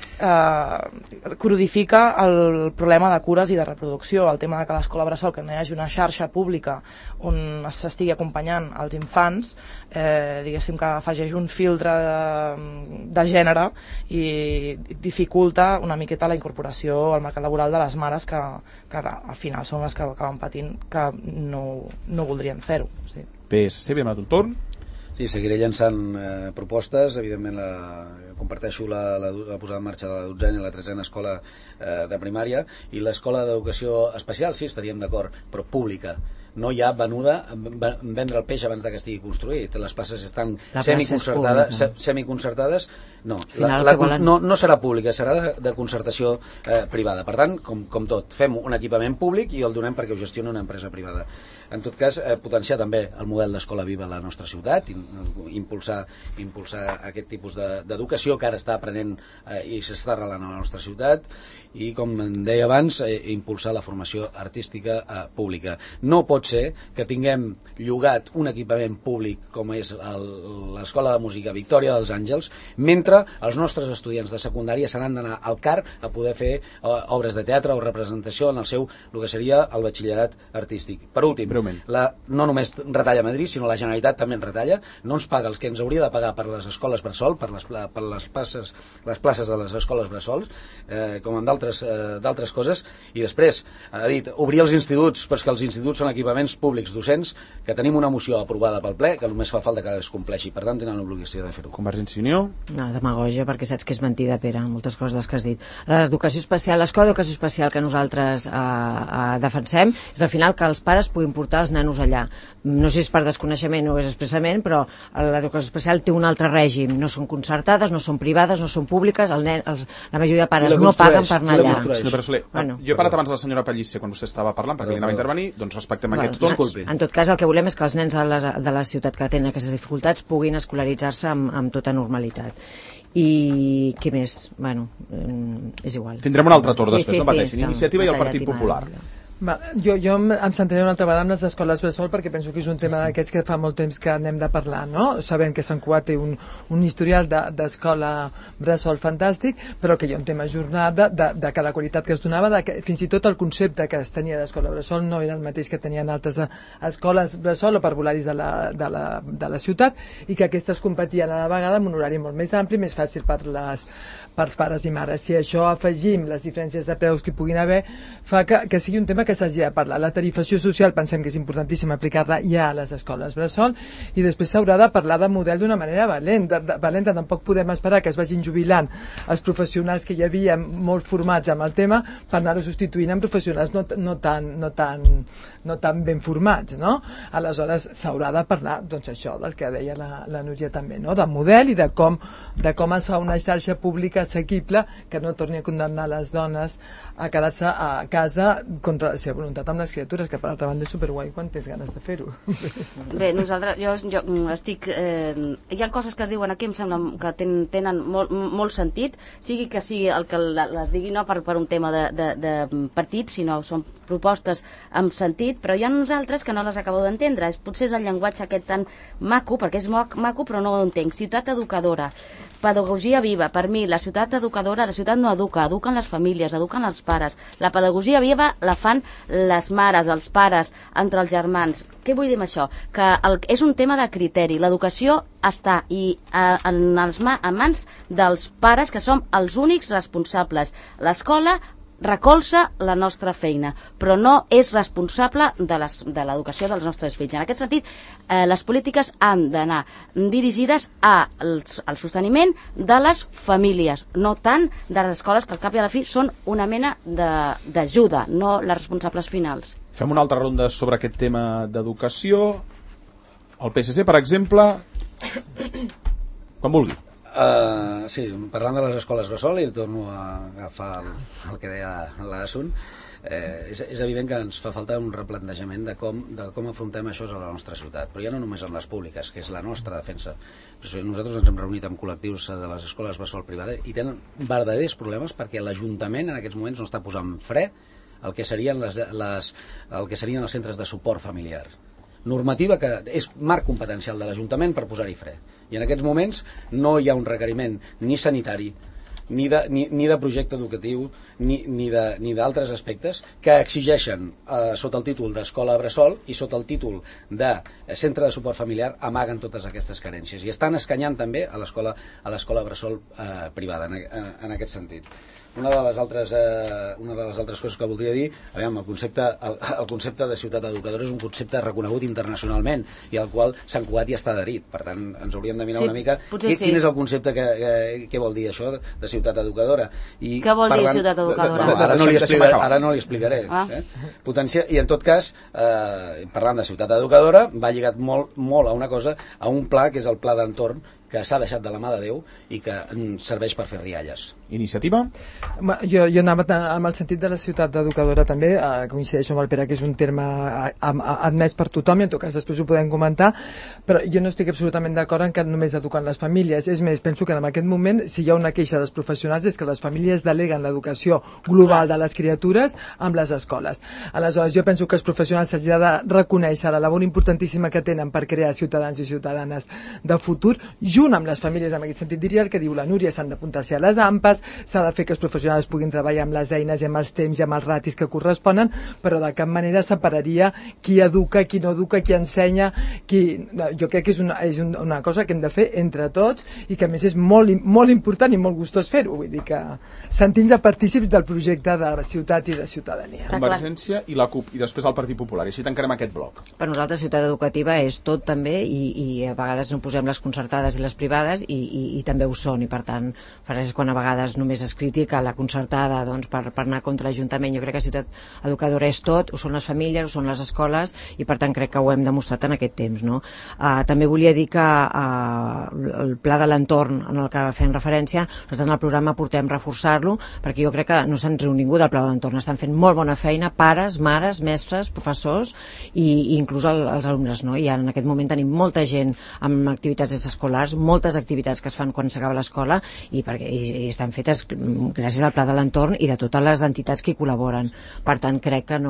codifica el problema de cures i de reproducció, el tema de que a l'escola bressol, que no hi hagi una xarxa pública on s'estigui acompanyant els infants, diguéssim que afegeix un filtre de gènere i dificulta una miqueta la incorporació al mercat laboral de les mares que al final són les que acaben patint, que no voldrien fer-ho. Sí. PSC, havia anat un torn. Sí, seguiré llançant propostes. Evidentment comparteixo la posada en marxa de la 12a i la 13a escola de primària, i l'escola d'educació especial, sí, estaríem d'acord, però pública. No hi ha vendre el peix abans que estigui construït. Les places estan semiconcertades. No serà pública, serà de concertació privada. Per tant, com tot, fem un equipament públic i el donem perquè ho gestiona una empresa privada. En tot cas, potenciar també el model d'escola viva a la nostra ciutat, impulsar aquest tipus d'educació que ara està aprenent i s'està arrelant a la nostra ciutat, i, com deia abans, impulsar la formació artística pública. No pot ser que tinguem llogat un equipament públic com és l'Escola de Música Victòria dels Àngels, mentre els nostres estudiants de secundària se n'han d'anar al CAR a poder fer obres de teatre o representació en el que seria el batxillerat artístic. Per últim, no només retalla Madrid, sinó la Generalitat també en retalla, no ens paga els que ens hauria de pagar per les escoles bressol, per les places de les escoles bressol, com en d'altres coses, i després ha dit obrir els instituts, però és que els instituts són equipaments públics docents, que tenim una moció aprovada pel ple, que només fa falta que es compleixi, per tant tenen l'obligació de fer-ho. Convergència i Unió? No, demagògia, perquè saps que és mentida, Pere, moltes coses que has dit. L'educació especial, l'escola d'educació especial que nosaltres defensem, és al final que els pares puguin portar portar els nanos allà. No sé si és per desconeixement o és expressament, però l'educació especial té un altre règim. No són concertades, no són privades, no són públiques, la majoria de pares no paguen per anar allà. Senyor Pere Soler, jo he parlat abans de la senyora Pellicer quan vostè estava parlant, perquè li anava a intervenir, doncs respectem aquests dos. En tot cas, el que volem és que els nens de la ciutat que tenen aquestes dificultats puguin escolaritzar-se amb tota normalitat. I què més? Bueno, és igual. Tindrem un altre torn després, no pateixin. Iniciativa i el Partit Popular. Jo em centraré una altra vegada en les escoles bressol perquè penso que és un tema d'aquests que fa molt temps que anem de parlar, no? Sabem que Sant Cugat té un historial d'escola bressol fantàstic, però que hi ha un tema ajornat de que la qualitat que es donava, fins i tot el concepte que es tenia d'escola bressol no era el mateix que tenien altres escoles bressol o parvularis de la ciutat, i que aquestes competien a la vegada amb un horari molt més ampli, més fàcil pels pares i mares. Si a això afegim les diferències de preus que hi puguin haver, fa que sigui un tema que s'hagi de parlar. La tarifació social pensem que és importantíssim aplicar-la ja a les escoles bressol, i després s'haurà de parlar de model d'una manera valenta. Tampoc podem esperar que es vagin jubilant els professionals que hi havia molt formats amb el tema per anar-ho substituint amb professionals no tan ben formats, no? Aleshores s'haurà de parlar, doncs això, del que deia la Núria també, no? De model i de com es fa una xarxa pública assequible que no torni a condemnar les dones a quedar-se a casa contra la seva voluntat amb les criatures, que per altra banda és superguai quan tens ganes de fer-ho. Bé, jo estic... hi ha coses que es diuen aquí, em sembla que tenen molt sentit, sigui que sigui el que les digui no per un tema de partit, sinó són propostes amb sentit, però hi ha uns altres que no les acabo d'entendre. Potser és el llenguatge aquest tan maco, perquè és maco però no ho entenc. Ciutat educadora, pedagogia viva. Per mi, la ciutat educadora, la ciutat no educa, eduquen les famílies, eduquen els pares. La pedagogia viva la fan les mares, els pares, entre els germans. Què vull dir amb això? Que és un tema de criteri. L'educació està en mans dels pares, que som els únics responsables. L'escola recolza la nostra feina, però no és responsable de l'educació dels nostres fills. En aquest sentit, les polítiques han d'anar dirigides al sosteniment de les famílies, no tant de les escoles, que al cap i a la fi són una mena d'ajuda, no les responsables finals. Fem una altra ronda sobre aquest tema d'educació. El PSC, per exemple, quan vulgui. Sí, parlant de les escoles bressol, i torno a agafar el que deia l'Asun, és evident que ens fa falta un replantejament de com afrontem això a la nostra ciutat, però ja no només amb les públiques, que és la nostra defensa. Nosaltres ens hem reunit amb col·lectius de les escoles bressol privades i tenen verdaders problemes perquè l'Ajuntament en aquests moments no està posant fre el que serien els centres de suport familiar. Normativa que és marc competencial de l'Ajuntament per posar-hi fre. I en aquests moments no hi ha un requeriment ni sanitari, ni de projecte educatiu, ni d'altres aspectes que exigeixen sota el títol d'escola bressol i sota el títol de centre de suport familiar amaguen totes aquestes carències i estan escanyant també a l'escola bressol privada en aquest sentit. Una de les altres coses que voldria dir, el concepte de ciutat educadora és un concepte reconegut internacionalment i al qual Sant Cugat ja està adherit. Per tant, ens hauríem de mirar una mica quin és el concepte que vol dir això de ciutat educadora. Què vol dir ciutat educadora? Ara no li explicaré. I en tot cas, parlant de ciutat educadora, va lligat molt a una cosa, a un pla que és el pla d'entorn, que s'ha deixat de la mà de Déu i que serveix per fer rialles. Iniciativa? Jo anava amb el sentit de la ciutat educadora també, coincideixo amb el Pere que és un terme admès per tothom i en tot cas després ho podem comentar, però jo no estic absolutament d'acord en que només eduquen les famílies. És més, penso que en aquest moment si hi ha una queixa dels professionals és que les famílies deleguen l'educació global de les criatures amb les escoles. Aleshores jo penso que els professionals s'hagi de reconèixer la labor importantíssima que tenen per crear ciutadans i ciutadanes de futur, junt amb les famílies. En aquest sentit diria el que diu la Núria, s'han d'apuntar-se a les AMPAs, s'ha de fer que els professionals puguin treballar amb les eines i amb els temps i amb els ratis que corresponen, però de cap manera separaria qui educa, qui no educa, qui ensenya, jo crec que és una cosa que hem de fer entre tots i que a més és molt important i molt gustós fer-ho, vull dir que sentir-nos partícips del projecte de la ciutat i de ciutadania. Convergència i la CUP i després el Partit Popular, i així tancarem aquest bloc. Per nosaltres ciutat educativa és tot també i a vegades no posem les concertades i les escoles privades i també ho són, i per tant és quan a vegades només es critica la concertada doncs, per anar contra l'Ajuntament. Jo crec que Ciutat Educadora és tot, ho són les famílies, ho són les escoles, i per tant crec que ho hem demostrat en aquest temps, no? També volia dir que el pla de l'entorn en el que fem referència, nosaltres en el programa portem reforçar-lo, perquè jo crec que no se'n riu ningú del pla de l'entorn, estan fent molt bona feina pares, mares, mestres, professors i inclús els alumnes, no? I en aquest moment tenim molta gent amb activitats extraescolars, moltes activitats que es fan quan s'acaba l'escola i estan fetes gràcies al pla de l'entorn i de totes les entitats que hi col·laboren. Per tant, crec que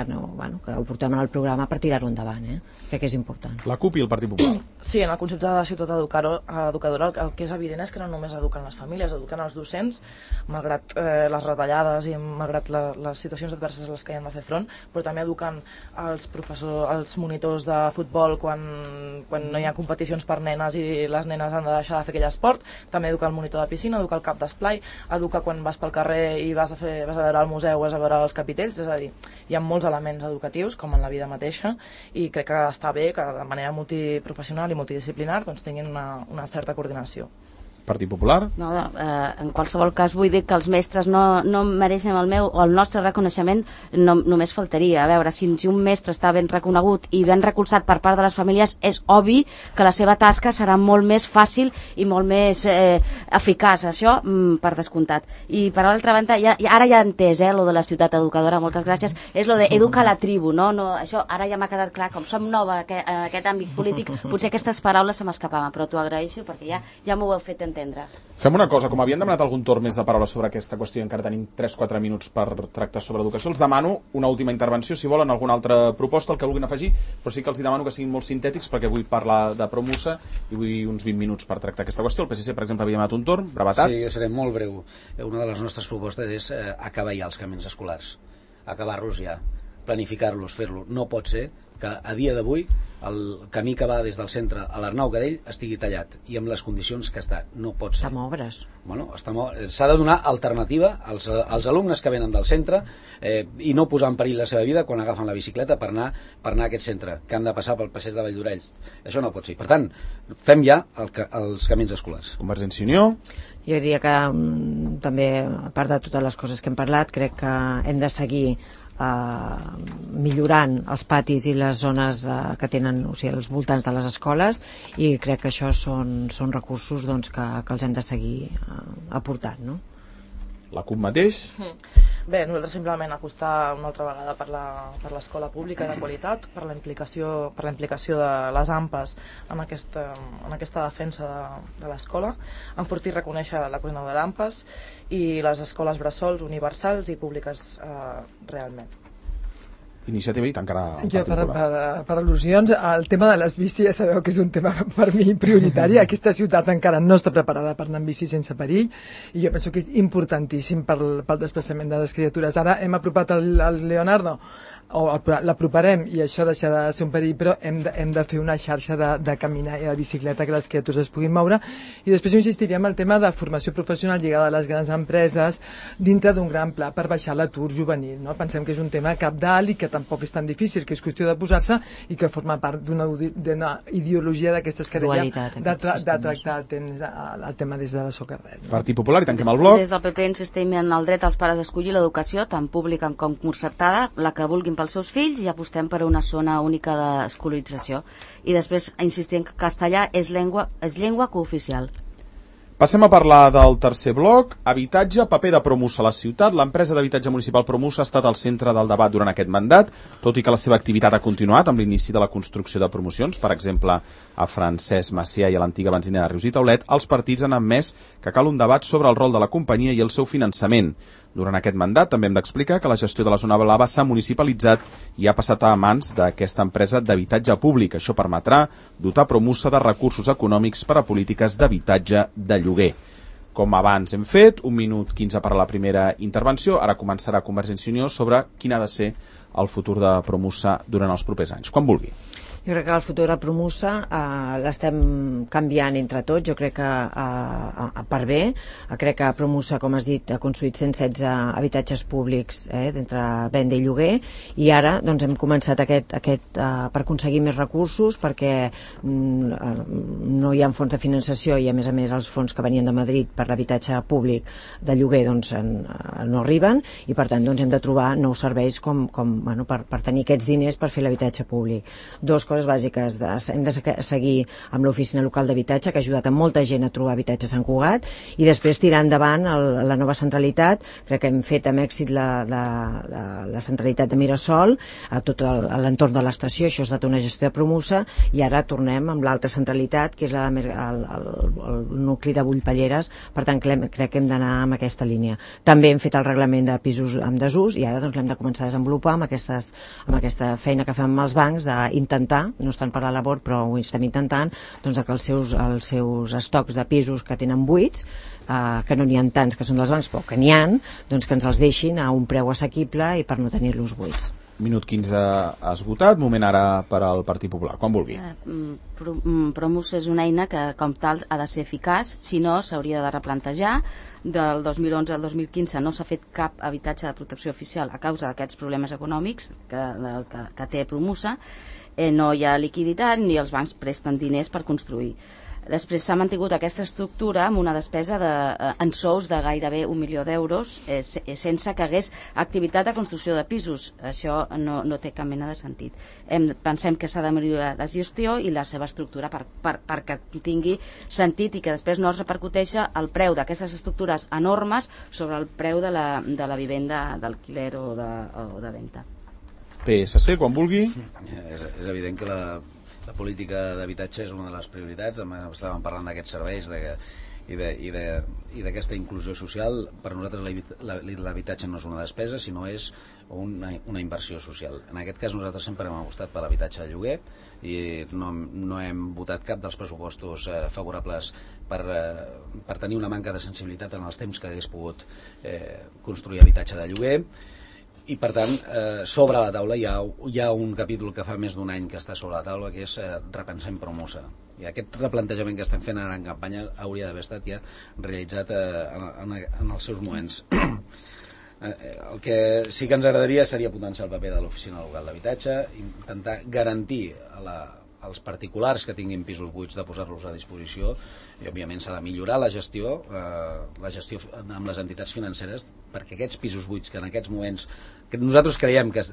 ho portem en el programa per tirar-ho endavant, crec que és important. La CUP i el Partit Popular. Sí, en el concepte de ciutat educadora el que és evident és que no només eduquen les famílies, eduquen els docents, malgrat les retallades i malgrat les situacions adverses a les que hi han de fer front, però també eduquen els professors, els monitors de futbol quan no hi ha competicions per nenes i les nenes han de deixar de fer aquell esport, també educa el monitor de piscina, educa el cap d'esplai, educa quan vas pel carrer i vas a veure el museu, vas a veure els capitells, és a dir, hi ha molts elements educatius, com en la vida mateixa, i crec que està bé que de manera multiprofessional i multidisciplinar doncs tinguin una certa coordinació. Partit Popular? No, en qualsevol cas vull dir que els mestres no mereixen el nostre reconeixement, només faltaria. A veure, si un mestre està ben reconegut i ben recolzat per part de les famílies, és obvi que la seva tasca serà molt més fàcil i molt més eficaç, això per descomptat. I per l'altra banda, ara ja he entès, lo de la ciutat educadora, moltes gràcies, és lo de educa la tribu, no? Això ara ja m'ha quedat clar, com som nova en aquest àmbit polític, potser aquestes paraules se m'escapaven, però t'ho agraeixo perquè ja m'ho heu fet entendre. Fem una cosa, com havien demanat algun torn més de paraules sobre aquesta qüestió, encara tenim 3-4 minuts per tractar sobre educació, els demano una última intervenció, si volen alguna altra proposta, el que vulguin afegir, però sí que els demano que siguin molt sintètics perquè vull parlar de Promusa i vull uns 20 minuts per tractar aquesta qüestió. El PSC, per exemple, havia demanat un torn, brevetat. Sí, jo seré molt breu. Una de les nostres propostes és acabar ja els camins escolars, acabar-los ja, planificar-los, fer-los. No pot ser que a dia d'avui el camí que va des del centre a l'Arnau Cadell estigui tallat i amb les condicions que està. No pot ser. Està amb obres. Bueno, s'ha de donar alternativa als alumnes que venen del centre i no posar en perill la seva vida quan agafen la bicicleta per anar a aquest centre, que han de passar pel passeig de Valldorell. Això no pot ser. Per tant, fem ja els camins escolars. Convergència i Unió. Jo diria que també, a part de totes les coses que hem parlat, crec que hem de seguir millorant els patis i les zones que tenen, o sigui, els voltants de les escoles, i crec que això són recursos doncs, que els hem de seguir aportant, no? La CUP mateix? Bé, nosaltres simplement apostar una altra vegada per l'escola pública de qualitat, per la implicació de les AMPAs en aquesta defensa de l'escola, enfortir i reconèixer la cuina de l'AMPAs i les escoles bressols universals i públiques realment. Iniciativa i tancarà el Jo, Partit Popular. per al·lusions, el tema de les bicis ja sabeu que és un tema per mi prioritari. Aquesta ciutat encara no està preparada per anar en bici sense perill i jo penso que és importantíssim pel desplaçament de les criatures. Ara hem apropat el Leonardo, o l'aproparem i això deixarà de ser un perill, però hem de fer una xarxa de caminar i de bicicleta que les criatures es puguin moure. I després insistiríem en el tema de formació professional lligada a les grans empreses dintre d'un gran pla per baixar l'atur juvenil, no? Pensem que és un tema cabdal i que tampoc és tan difícil, que és qüestió de posar-se i que forma part d'una ideologia d'aquestes que deia de tractar el tema des de la socarret. No? Partit Popular, i tanquem el bloc. Des del PP insistim en el dret als pares a escollir l'educació, tant pública com concertada, la que vulguin pels seus fills, i apostem per una zona única d'escolarització. I després insistim que castellà és llengua cooficial. Passem a parlar del tercer bloc. Habitatge, paper de Promusa a la ciutat. L'empresa d'habitatge municipal Promusa ha estat al centre del debat durant aquest mandat, tot i que la seva activitat ha continuat amb l'inici de la construcció de promocions, per exemple, a Francesc Macià i a l'antiga benzinera de Rius i Taulet. Els partits han admès que cal un debat sobre el rol de la companyia i el seu finançament. Durant aquest mandat també hem d'explicar que la gestió de la zona blava s'ha municipalitzat i ha passat a mans d'aquesta empresa d'habitatge públic. Això permetrà dotar Promusa de recursos econòmics per a polítiques d'habitatge de lloguer. Com abans hem fet, 1 minut 15 per a la primera intervenció, ara començarà Convergència i Unió sobre quin ha de ser el futur de Promusa durant els propers anys. Quan vulgui. Jo crec que el futur de Promusa l'estem canviant entre tots, jo crec que per bé. Crec que Promusa, com has dit, ha construït 116 habitatges públics d'entre venda i lloguer, i ara doncs, hem començat per aconseguir més recursos, perquè no hi ha fons de finançació i a més els fons que venien de Madrid per l'habitatge públic de lloguer doncs, no arriben, i per tant doncs, hem de trobar nous serveis per tenir aquests diners per fer l'habitatge públic. Dues coses bàsiques: hem de seguir amb l'oficina local d'habitatge, que ha ajudat a molta gent a trobar habitatge a Sant Cugat, i després tirar endavant la nova centralitat. Crec que hem fet amb èxit la centralitat de Mirasol, a tot l'entorn de l'estació. Això ha estat una gestió de Promusa, i ara tornem amb l'altra centralitat, que és el nucli de Bullpalleres. Per tant, crec que hem d'anar amb aquesta línia. També hem fet el reglament de pisos en desús, i ara doncs, l'hem de començar a desenvolupar amb aquesta feina que fem amb els bancs, d'intentar, no estan per la labor però ho estem intentant, doncs, que els seus estocs de pisos que tenen buits, que no n'hi ha tants que són dels bancs però que n'hi ha, doncs que ens els deixin a un preu assequible i per no tenir-los buits. Minut 15 esgotat, moment ara per al Partit Popular, quan vulgui. Promus és una eina que com tal ha de ser eficaç, si no s'hauria de replantejar. Del 2011 al 2015 no s'ha fet cap habitatge de protecció oficial a causa d'aquests problemes econòmics que té Promusa. No hi ha liquiditat ni els bancs presten diners per construir. Després s'ha mantingut aquesta estructura amb una despesa en sous de gairebé 1 milió d'euros, sense que hagués activitat de construcció de pisos. Això no té cap mena de sentit. Pensem que s'ha de millorar la gestió i la seva estructura perquè tingui sentit i que després no es repercuteixi el preu d'aquestes estructures enormes sobre el preu de la vivenda d'alquiler o de venda. PSC, quan vulgui. És evident que la política d'habitatge és una de les prioritats. Estàvem parlant d'aquests serveis i d'aquesta inclusió social. Per nosaltres l'habitatge no és una despesa, sinó és una inversió social. En aquest cas nosaltres sempre hem apostat per l'habitatge de lloguer i no hem votat cap dels pressupostos favorables per tenir una manca de sensibilitat en els temps que hagués pogut construir habitatge de lloguer. I per tant, sobre la taula hi ha un capítol que fa més d'un any que està sobre la taula, que és Repensem Promusa. I aquest replantejament que estem fent ara en campanya hauria d'haver estat ja realitzat en els seus moments. El que sí que ens agradaria seria potenciar el paper de l'oficina local d'habitatge, intentar garantir als particulars que tinguin pisos buits de posar-los a disposició, i òbviament s'ha de millorar la gestió amb les entitats financeres, perquè aquests pisos buits que en aquests moments que nosaltres creiem que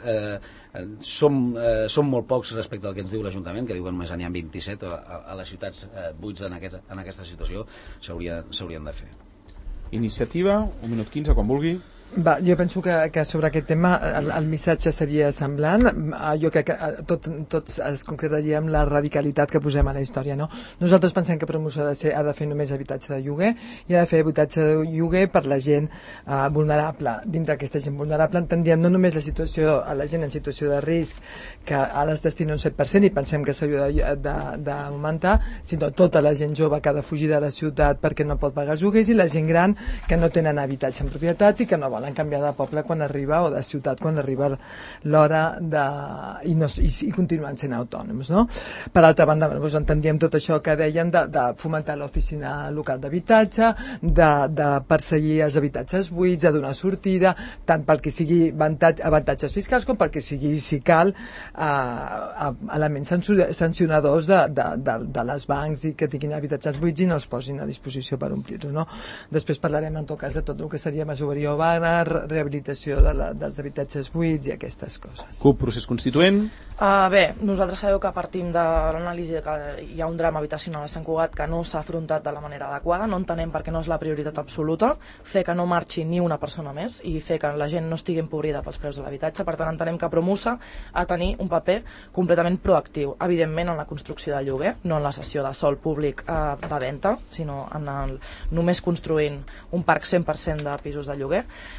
són molt pocs respecte al que ens diu l'Ajuntament, que diuen només n'hi ha 27 a les ciutats buits en aquesta situació, s'haurien de fer. Iniciativa, 1 minut 15, quan vulgui. Jo penso que sobre aquest tema el missatge seria semblant. Jo crec que tots es concretaria amb la radicalitat que posem a la història, no? Nosaltres pensem que Promusa ha de fer només habitatge de lloguer, i ha de fer habitatge de lloguer per la gent vulnerable. Dintre d'aquesta gent vulnerable entendríem no només la gent en situació de risc, que ara es destina un 7% i pensem que s'hauria d'augmentar, sinó tota la gent jove que ha de fugir de la ciutat perquè no pot pagar els lloguers, i la gent gran que no tenen habitatge en propietat i que no volen canviar de poble quan arriba, o de ciutat quan arriba l'hora i continuen sent autònoms, no? Per altra banda, doncs entendríem tot això que dèiem de fomentar l'oficina local d'habitatge, de perseguir els habitatges buits, de donar sortida tant pel que sigui avantatges fiscals com pel que sigui, si cal, elements sancionadors de les bancs i que tinguin habitatges buits i no els posin a disposició per omplir-ho, no? Després parlarem en tot cas de tot el que seria masoveria urbana, rehabilitació dels habitatges buits i aquestes coses. CUP, procés constituent. Bé, nosaltres sabeu que partim de l'anàlisi que hi ha un drama habitacional a Sant Cugat que no s'ha afrontat de la manera adequada. No entenem perquè no és la prioritat absoluta fer que no marxi ni una persona més i fer que la gent no estigui empobrida pels preus de l'habitatge. Per tant, entenem que Promusa ha de tenir un paper completament proactiu, evidentment en la construcció de lloguer, no en la cessió de sòl públic de venda, sinó només construint un parc 100% de pisos de lloguer.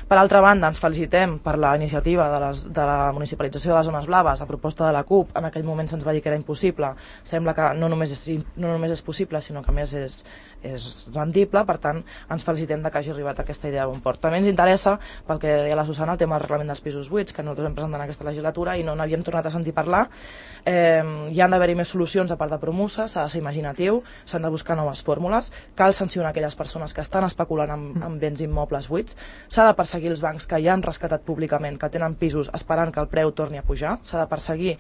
Per altra banda, ens felicitem per la iniciativa de la municipalització de les zones blaves a proposta de la CUP. En aquell moment se'ns va dir que era impossible. Sembla que no només és possible, sinó que a més és rendible. Per tant, ens felicitem que hagi arribat aquesta idea a bon port. També ens interessa, pel que deia la Susana, el tema del reglament dels pisos buits, que nosaltres vam presentar en aquesta legislatura i no n'havíem tornat a sentir parlar. Hi han d'haver-hi més solucions a part de Promusa, s'ha de ser imaginatiu, s'han de buscar noves fórmules, cal sancionar aquelles persones que estan especulant amb béns immobles buits, s'ha de perseguir els bancs que ja han rescatat públicament, que tenen pisos esperant que el preu torni a pujar, s'ha de perseguir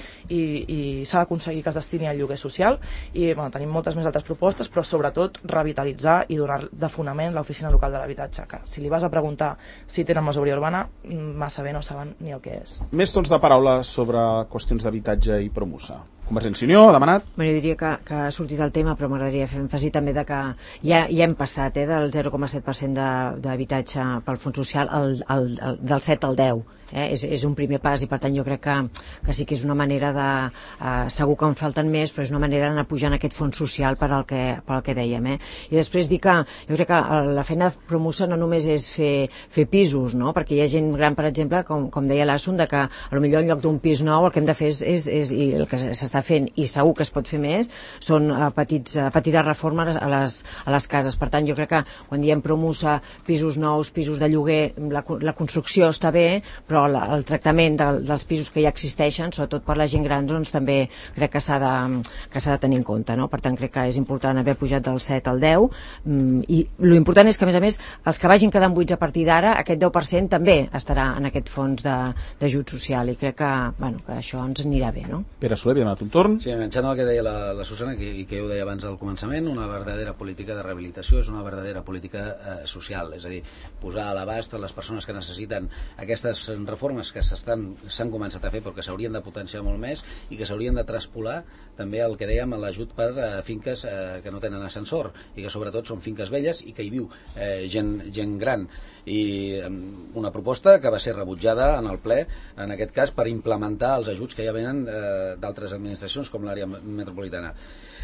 i s'ha d'aconseguir que es destini al lloguer social i tenim moltes més altres propostes, però sobretot revitalitzar i donar de fonament l'oficina local de l'habitatge, que si li vas a preguntar si tenen masoveria urbana, massa bé no saben ni el que és. Més torns de paraula sobre qüestions d'habitatge i Promusa. Convergència i Unió ha demanat... Bueno, jo diria que ha sortit el tema, però m'agradaria fer èmfasi també de que ja hem passat del 0,7% d'habitatge pel Fons Social del 7 al 10. És un primer pas i per tant jo crec que sí que és una manera de... segur que en falten més, però és una manera d'anar pujant aquest fons social per al que dèiem. I després dir que jo crec que la feina de Promusa no només és fer pisos, no? Perquè hi ha gent gran, per exemple, com deia l'Assun, que potser en lloc d'un pis nou el que hem de fer és i el que s'està fent, i segur que es pot fer més, són petites reformes a les cases. Per tant, jo crec que quan diem Promusa, pisos nous, pisos de lloguer, la construcció està bé, però el tractament dels pisos que ja existeixen, sobretot per la gent gran, doncs també crec que s'ha de tenir en compte, no? Per tant, crec que és important haver pujat del 7 al 10 i l'important és que, a més, els que vagin quedant buits a partir d'ara, aquest 10% també estarà en aquest fons d'ajut social i crec que això ens anirà bé, no? Pere Soler, havia donat un torn. Sí, enganxant el que deia la Susana i que jo ho deia abans al començament, una verdadera política de rehabilitació és una verdadera política social, és a dir, posar a l'abast a les persones que necessiten aquestes reformes que s'han començat a fer però que s'haurien de potenciar molt més i que s'haurien de traspolar també el que dèiem a l'ajut per finques que no tenen ascensor i que sobretot són finques velles i que hi viu gent gran, i una proposta que va ser rebutjada en el ple, en aquest cas per implementar els ajuts que ja venen d'altres administracions com l'àrea metropolitana.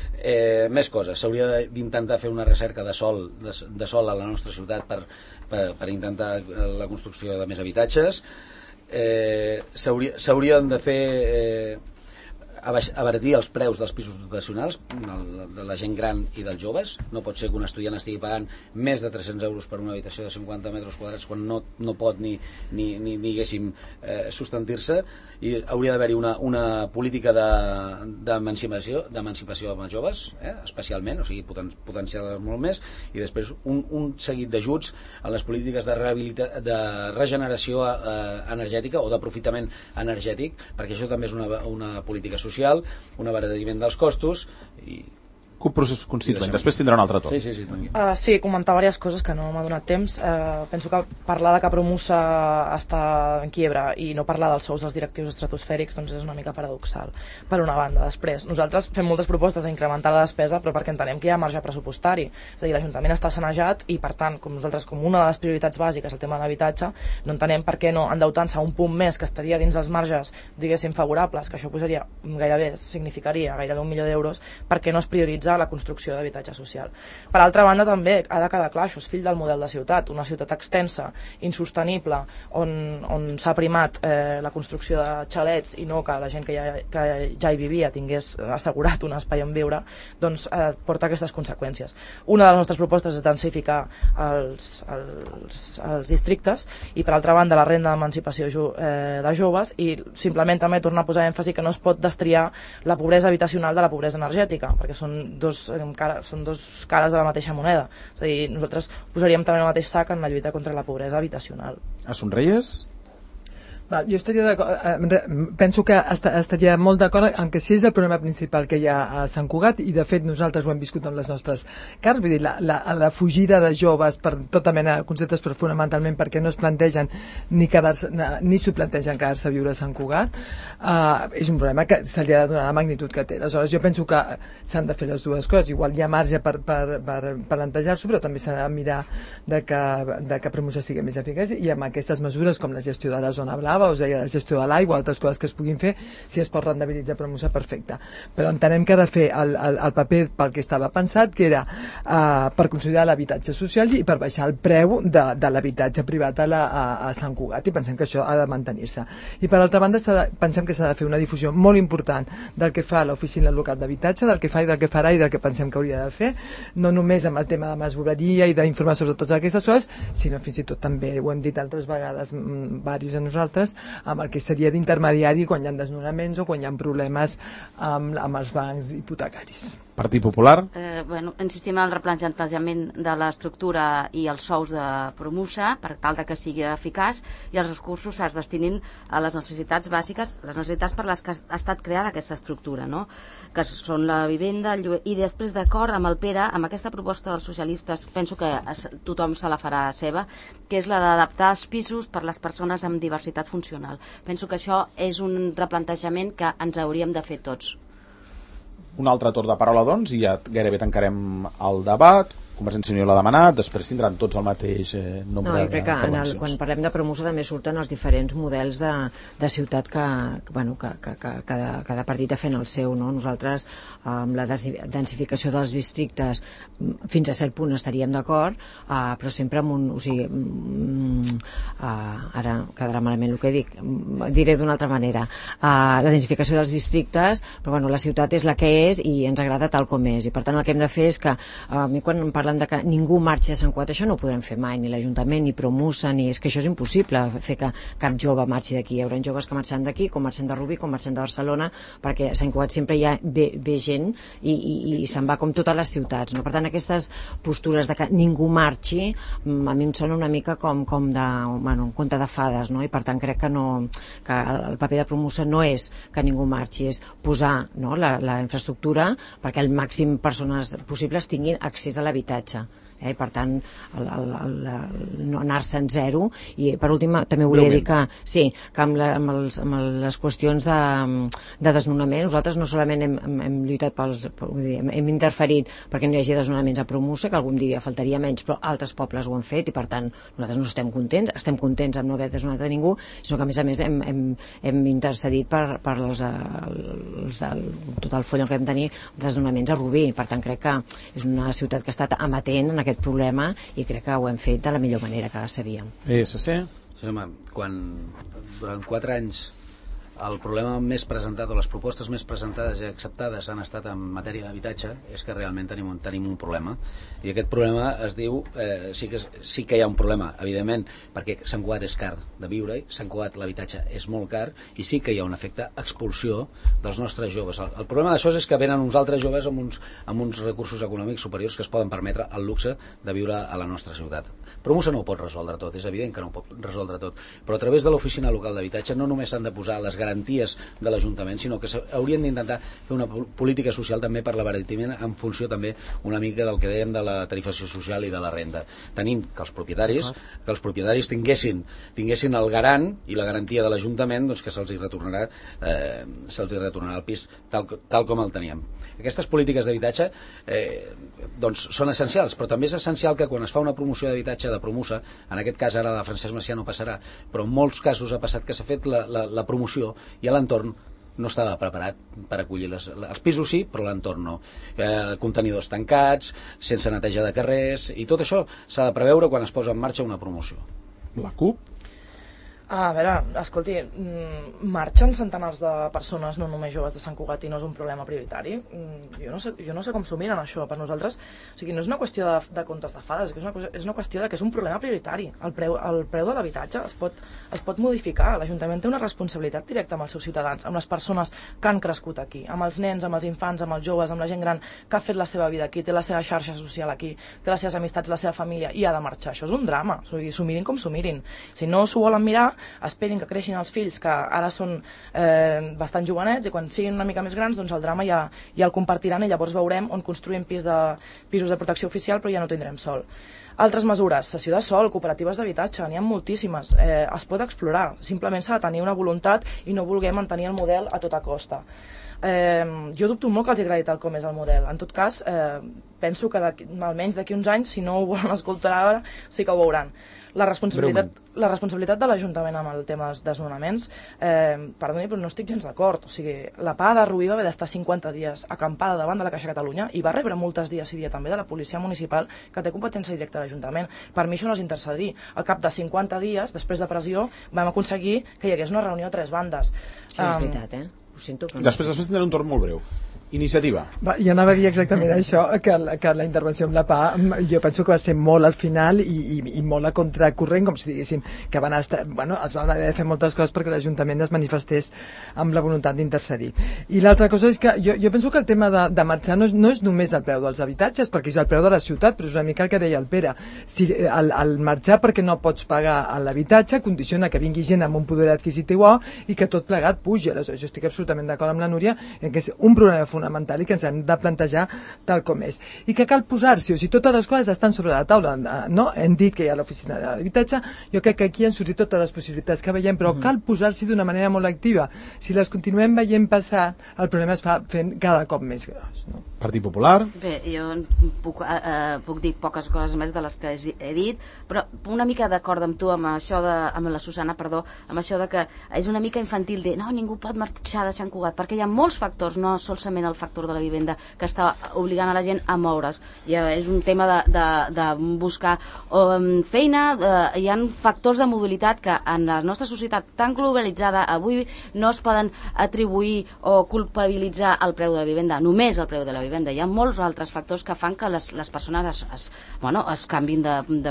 Més coses, s'hauria d'intentar fer una recerca de sol a la nostra ciutat per intentar la construcció de més habitatges. S'haurien de fer abaratir els preus dels pisos dotacionals de la gent gran i dels joves. No pot ser que un estudiant estigui pagant més de 300 euros per una habitació de 50 metres quadrats quan no pot ni diguéssim sustentar-se, i hauria d'haver-hi una política d'emancipació amb els joves, especialment, o sigui, potenciar-les molt més, i després un seguit d'ajuts a les polítiques de regeneració energètica o d'aprofitament energètic, perquè això també és una política social, un abaratiment dels costos i... CUP Procés Constituent, després tindrà un altre torn. Sí, sí, comentar diverses coses que no m'ha donat temps. Penso que parlar de que Promusa està en quiebra i no parlar dels sous dels directius estratosfèrics doncs és una mica paradoxal, per una banda. Després, nosaltres fem moltes propostes d'incrementar la despesa, però perquè entenem que hi ha marge pressupostari. És a dir, l'Ajuntament està sanejat i, per tant, nosaltres, com una de les prioritats bàsiques, el tema de l'habitatge, no entenem per què no endeutant-se un punt més que estaria dins els marges, diguéssim, favorables, que això posaria significaria gairebé 1 milió d'euros, per què no es prioritza la construcció d'habitatge social. Per altra banda, també ha de quedar clar, això és fill del model de ciutat, una ciutat extensa, insostenible, on s'ha primat la construcció de xalets i no que la gent que ja hi vivia tingués assegurat un espai on viure, doncs porta aquestes conseqüències. Una de les nostres propostes és densificar els districtes i, per altra banda, la renda d'emancipació de joves, i simplement també tornar a posar èmfasi que no es pot destriar la pobresa habitacional de la pobresa energètica, perquè són dos cares de la mateixa moneda. És a dir, nosaltres posaríem també el mateix sac en la lluita contra la pobresa habitacional. Assun Reyes? Jo estaria d'acord, penso que estaria molt d'acord en que si és el problema principal que hi ha a Sant Cugat, i de fet nosaltres ho hem viscut amb les nostres cares, vull dir, la fugida de joves per tota mena de conceptes, però fonamentalment perquè no es plantegen ni s'ho plantegen quedar-se a viure a Sant Cugat, és un problema que se li ha de donar la magnitud que té. Aleshores jo penso que s'han de fer les dues coses, igual hi ha marge per plantejar-s'ho, però també s'ha de mirar de que Promusa sigui més eficaç, i amb aquestes mesures com la gestió de la zona blava comentava, us deia la gestió de l'aigua, altres coses que es puguin fer, si es pot rendibilitzar Promusa, perfecte. Però entenem que ha de fer el paper pel que estava pensat, que era per consolidar l'habitatge social i per baixar el preu de l'habitatge privat a Sant Cugat, i pensem que això ha de mantenir-se. I per altra banda pensem que s'ha de fer una difusió molt important del que fa l'oficina local d'habitatge, del que fa i del que farà i del que pensem que hauria de fer, no només amb el tema de masoveria i d'informar sobre totes aquestes coses, sinó fins i tot també, ho hem dit altres vegades, diversos de nosaltres, amb el que seria d'intermediari quan hi ha desnonaments o quan hi ha problemes amb els bancs hipotecaris. Partit Popular? Insistim en el replantejament de l'estructura i els sous de Promusa per tal de que sigui eficaç i els recursos es destinin a les necessitats bàsiques, les necessitats per les que ha estat creada aquesta estructura, no? Que són la vivenda, el lloguer, i després d'acord amb el Pere, amb aquesta proposta dels socialistes, penso que tothom se la farà seva, que és la d'adaptar els pisos per les persones amb diversitat funcional. Penso que això és un replantejament que ens hauríem de fer tots. Un altre torn de paraula, doncs, i ja gairebé tancarem el debat. Convergència i Unió l'ha demanat, després tindran tots el mateix nombre d'intervencions. Quan parlem de Promusa també surten els diferents models de ciutat que cada partit ha fet el seu, no? Nosaltres amb la densificació dels districtes fins a cert punt estaríem d'acord, però sempre amb un... O sigui, ara quedarà malament el que dic, diré d'una altra manera. La densificació dels districtes, però bueno, la ciutat és la que és i ens agrada tal com és, i per tant el que hem de fer és que a mi quan parlen de que ningú marxi a Sant Cugat, això no ho podrem fer mai, ni l'Ajuntament, ni Promusa, ni... És que això és impossible, fer que cap jove marxi d'aquí. Hi haurà joves que marxen d'aquí, com marxen de Rubí, com marxen de Barcelona, perquè a Sant Cugat sempre hi ha ve gent i se'n va com totes les ciutats, no? Per tant, aquestes postures de que ningú marxi, a mi em sona una mica com de, un conte de fades, no? I per tant crec que el paper de Promusa no és que ningú marxi, és posar, no, la infraestructura perquè el màxim persones possibles tinguin accés a l'habitatge. I per tant no anar-se en zero. I per últim també volia dir que sí, que amb les qüestions de desnonament nosaltres no solament hem lluitat hem interferit perquè no hi hagi desnonaments a Promusa, que algun dia faltaria menys, però altres pobles ho han fet i per tant nosaltres no estem contents amb no haver desnonat a ningú, sinó que a més hem intercedit per tot el follon que vam tenir desnonaments a Rubí. Per tant crec que és una ciutat que ha estat amatent en aquest problema i crec que ho hem fet de la millor manera que sabíem. PSC? Sí, home, quan durant 4 anys el problema més presentat o les propostes més presentades i acceptades han estat en matèria d'habitatge, és que realment tenim un problema, i aquest problema es diu sí que hi ha un problema, evidentment, perquè Sant Cugat és car de viure-hi, Sant Cugat l'habitatge és molt car i sí que hi ha un efecte expulsió dels nostres joves. El problema d'això és que venen uns altres joves amb uns recursos econòmics superiors que es poden permetre el luxe de viure a la nostra ciutat. Promusa no ho pot resoldre tot, és evident que no ho pot resoldre tot, però a través de l'oficina local d'habitatge no només s'han de posar les garanties de l'Ajuntament, sinó que haurien d'intentar fer una política social també per l'abaratiment en funció també una mica del que dèiem de la tarifació social i de la renda. Tenim que els propietaris tinguessin el garant i la garantia de l'Ajuntament, doncs que se'ls retornarà el pis tal com el teníem. Aquestes polítiques d'habitatge doncs són essencials, però també és essencial que quan es fa una promoció d'habitatge de Promusa, en aquest cas ara de Francesc Macià no passarà, però en molts casos ha passat que s'ha fet la promoció i a l'entorn no estava preparat per acollir els pisos, sí, però l'entorn no. Contenidors tancats, sense neteja de carrers, i tot això s'ha de preveure quan es posa en marxa una promoció. La CUP? A veure, escolti, marxen centenars de persones, no només joves de Sant Cugat, i no és un problema prioritari. Jo no sé com s'ho miren, això. Per nosaltres, o sigui, no és una qüestió de contes de fades, és una qüestió de que és un problema prioritari. El preu de l'habitatge es pot modificar. L'Ajuntament té una responsabilitat directa amb els seus ciutadans, amb les persones que han crescut aquí, amb els nens, amb els infants, amb els joves, amb la gent gran que ha fet la seva vida aquí, té la seva xarxa social aquí, té les seves amistats, la seva família, i ha de marxar. Això és un drama. O sigui, s'ho mirin com s'ho mirin. Si no s'ho volen mirar, esperin que creixin els fills, que ara són bastant jovenets, i quan siguin una mica més grans, doncs el drama ja el compartiran, i llavors veurem on construïm pisos de protecció oficial, però ja no tindrem sol. Altres mesures, cessió de sol, cooperatives d'habitatge, n'hi ha moltíssimes, es pot explorar, simplement s'ha de tenir una voluntat i no voler mantenir el model a tota costa. Jo dubto molt que els agradi tal com és el model. En tot cas, penso que almenys d'aquí uns anys, si no ho volen escoltar ara, sí que ho veuran. La responsabilitat de l'Ajuntament amb el tema dels desnonaments, perdoni, però no estic gens d'acord. O sigui, la PA de Rubí va haver d'estar 50 dies acampada davant de la Caixa Catalunya i va rebre multes dia sí dia també de la policia municipal, que té competència directa a l'Ajuntament. Per mi això no és intercedir. Al cap de 50 dies, després de pressió, vam aconseguir que hi hagués una reunió a 3 bandes. Això és veritat, Ho sento. Després tindré un torn molt breu. Iniciativa. Jo anava a dir exactament això, que la intervenció amb la PA jo penso que va ser molt al final i molt a contracorrent, com si diguéssim que van estar, es van haver de fer moltes coses perquè l'Ajuntament es manifestés amb la voluntat d'intercedir. I l'altra cosa és que jo penso que el tema de marxar no és només el preu dels habitatges, perquè és el preu de la ciutat, però és una mica el que deia el Pere. Si el marxar perquè no pots pagar l'habitatge condiciona que vingui gent amb un poder adquisitiu i que tot plegat puja. Jo estic absolutament d'acord amb la Núria que és un problema fonamental i que ens hem de plantejar tal com és. I que cal posar-s'hi, o sigui, totes les coses estan sobre la taula, no? Hem dit que hi ha l'oficina d'habitatge, jo crec que aquí han sortit totes les possibilitats que veiem, però cal posar-s'hi d'una manera molt activa. Si les continuem veient passar, el problema es fa fent cada cop més gros, no? Partit Popular. Bé, jo puc dir poques coses més de les que he dit, però una mica d'acord amb tu, amb la Susana, perdó, amb això de que és una mica infantil dir, no, ningú pot marxar de Sant Cugat, perquè hi ha molts factors, no solament el factor de la vivenda, que està obligant a la gent a moure's. És un tema de buscar feina, hi ha factors de mobilitat que en la nostra societat tan globalitzada avui no es poden atribuir o culpabilitzar el preu de la vivenda, només el preu de la vivenda. Hi ha molts altres factors que fan que les persones es canvin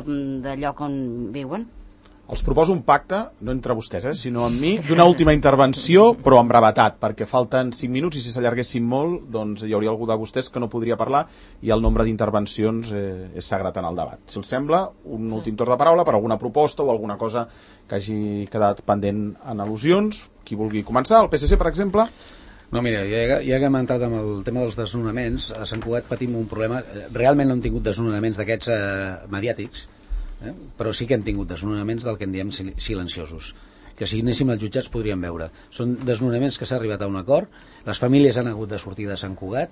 de lloc on viuen. Els proposo un pacte, no entre vostès, sinó amb mi, d'una última intervenció, però amb brevetat, perquè falten 5 minuts i si s'allarguessin molt, doncs hi hauria algú de vostès que no podria parlar i el nombre d'intervencions és sagrat en el debat. Si els sembla, un últim torn de paraula per alguna proposta o alguna cosa que hagi quedat pendent en al·lusions. Qui vulgui començar? El PSC, per exemple? No, mira, ja que hem entrat amb el tema dels desnonaments, a Sant Cugat patim un problema. Realment no hem tingut desnonaments d'aquests mediàtics, però sí que hem tingut desnonaments del que en diem silenciosos, que si anéssim als jutjats podríem veure. Són desnonaments que s'ha arribat a un acord, les famílies han hagut de sortir de Sant Cugat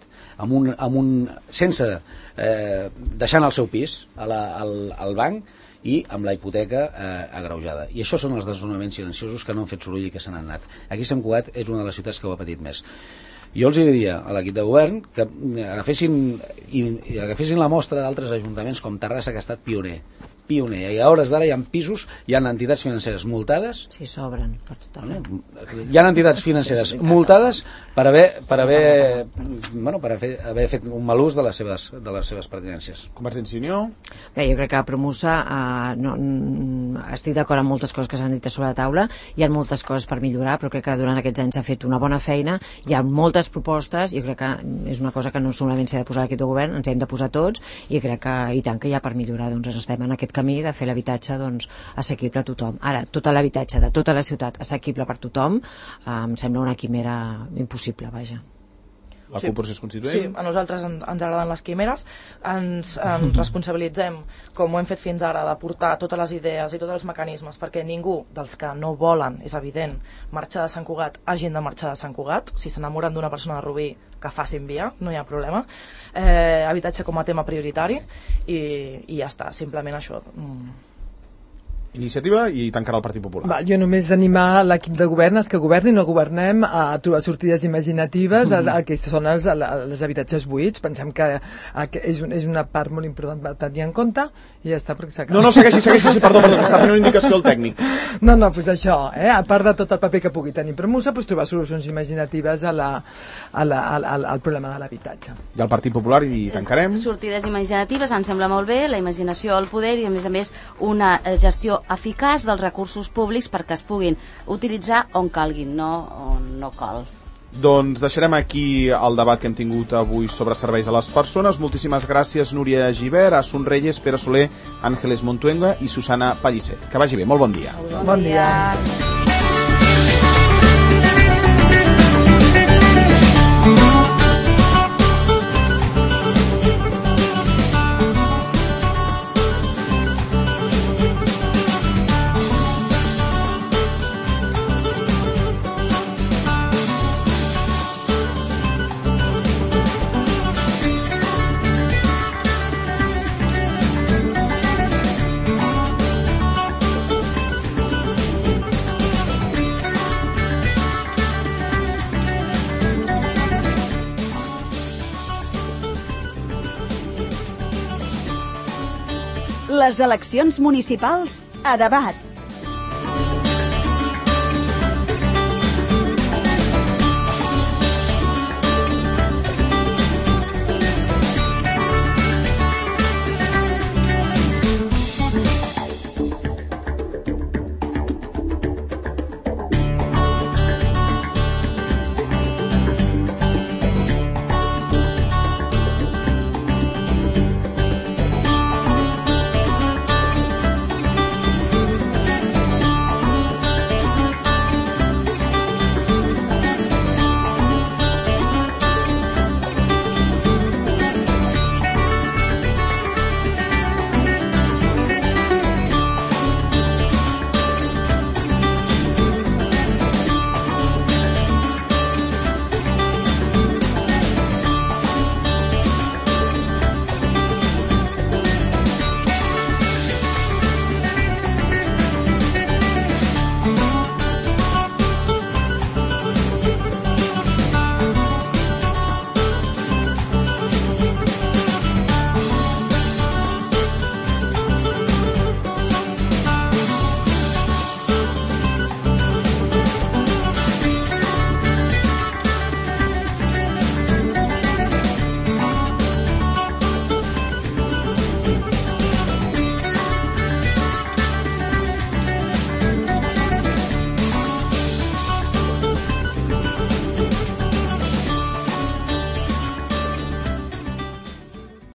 sense deixant el seu pis al banc i amb la hipoteca agreujada. I això són els desnonaments silenciosos que no han fet soroll i que se n'han anat. Aquí Sant Cugat és una de les ciutats que ho ha patit més. Jo els diria a l'equip de govern que agafessin la mostra d'altres ajuntaments com Terrassa, que ha estat pioner. I a hores d'ara hi ha pisos, hi ha entitats financeres multades. Sí, s'obren per tot arreu. Hi ha entitats financeres multades per haver fet un mal ús de les seves pertinències. Convergència i Unió. Bé, jo crec que a Promusa estic d'acord amb moltes coses que s'han dit sobre la taula, hi ha moltes coses per millorar, però crec que durant aquests anys s'ha fet una bona feina, hi ha moltes propostes, jo crec que és una cosa que no solament s'ha de posar l'equip de govern, ens hem de posar tots, i crec que i tant que hi ha per millorar, doncs estem en aquest camí de fer l'habitatge assequible a tothom. Ara, tot l'habitatge de tota la ciutat assequible per tothom em sembla una quimera impossible, vaja. La Corporació Constituent? Sí, a nosaltres ens agraden les quimeres, ens responsabilitzem, com ho hem fet fins ara, de portar totes les idees i tots els mecanismes, perquè ningú dels que no volen, és evident, marxar de Sant Cugat, hagin de marxar de Sant Cugat. Si s'enamoren d'una persona de Rubí, que facin via, no hi ha problema. Habitatge com a tema prioritari i ja està, simplement això. Iniciativa i tancarà el Partit Popular. Jo només animar l'equip de govern, els que governin o governem, a trobar sortides imaginatives al que són els habitatges buits. Pensem que és una part molt important per tenir en compte i ja està, perquè s'acaba. No, segueixi, perdó, que està fent una indicació al tècnic. No, doncs això, a part de tot el paper que pugui tenir Promusa, trobar solucions imaginatives al problema de l'habitatge. I al Partit Popular hi tancarem. Sortides imaginatives, em sembla molt bé, la imaginació al poder i a més una gestió eficaç dels recursos públics perquè es puguin utilitzar on calguin, no on no cal. Doncs deixarem aquí el debat que hem tingut avui sobre serveis a les persones. Moltíssimes gràcies, Núria Gibert, Asun Reyes, Pere Soler, Ángeles Montuenga i Susana Pellicer. Que vagi bé, molt bon dia. Bon dia. Les eleccions municipals a debat.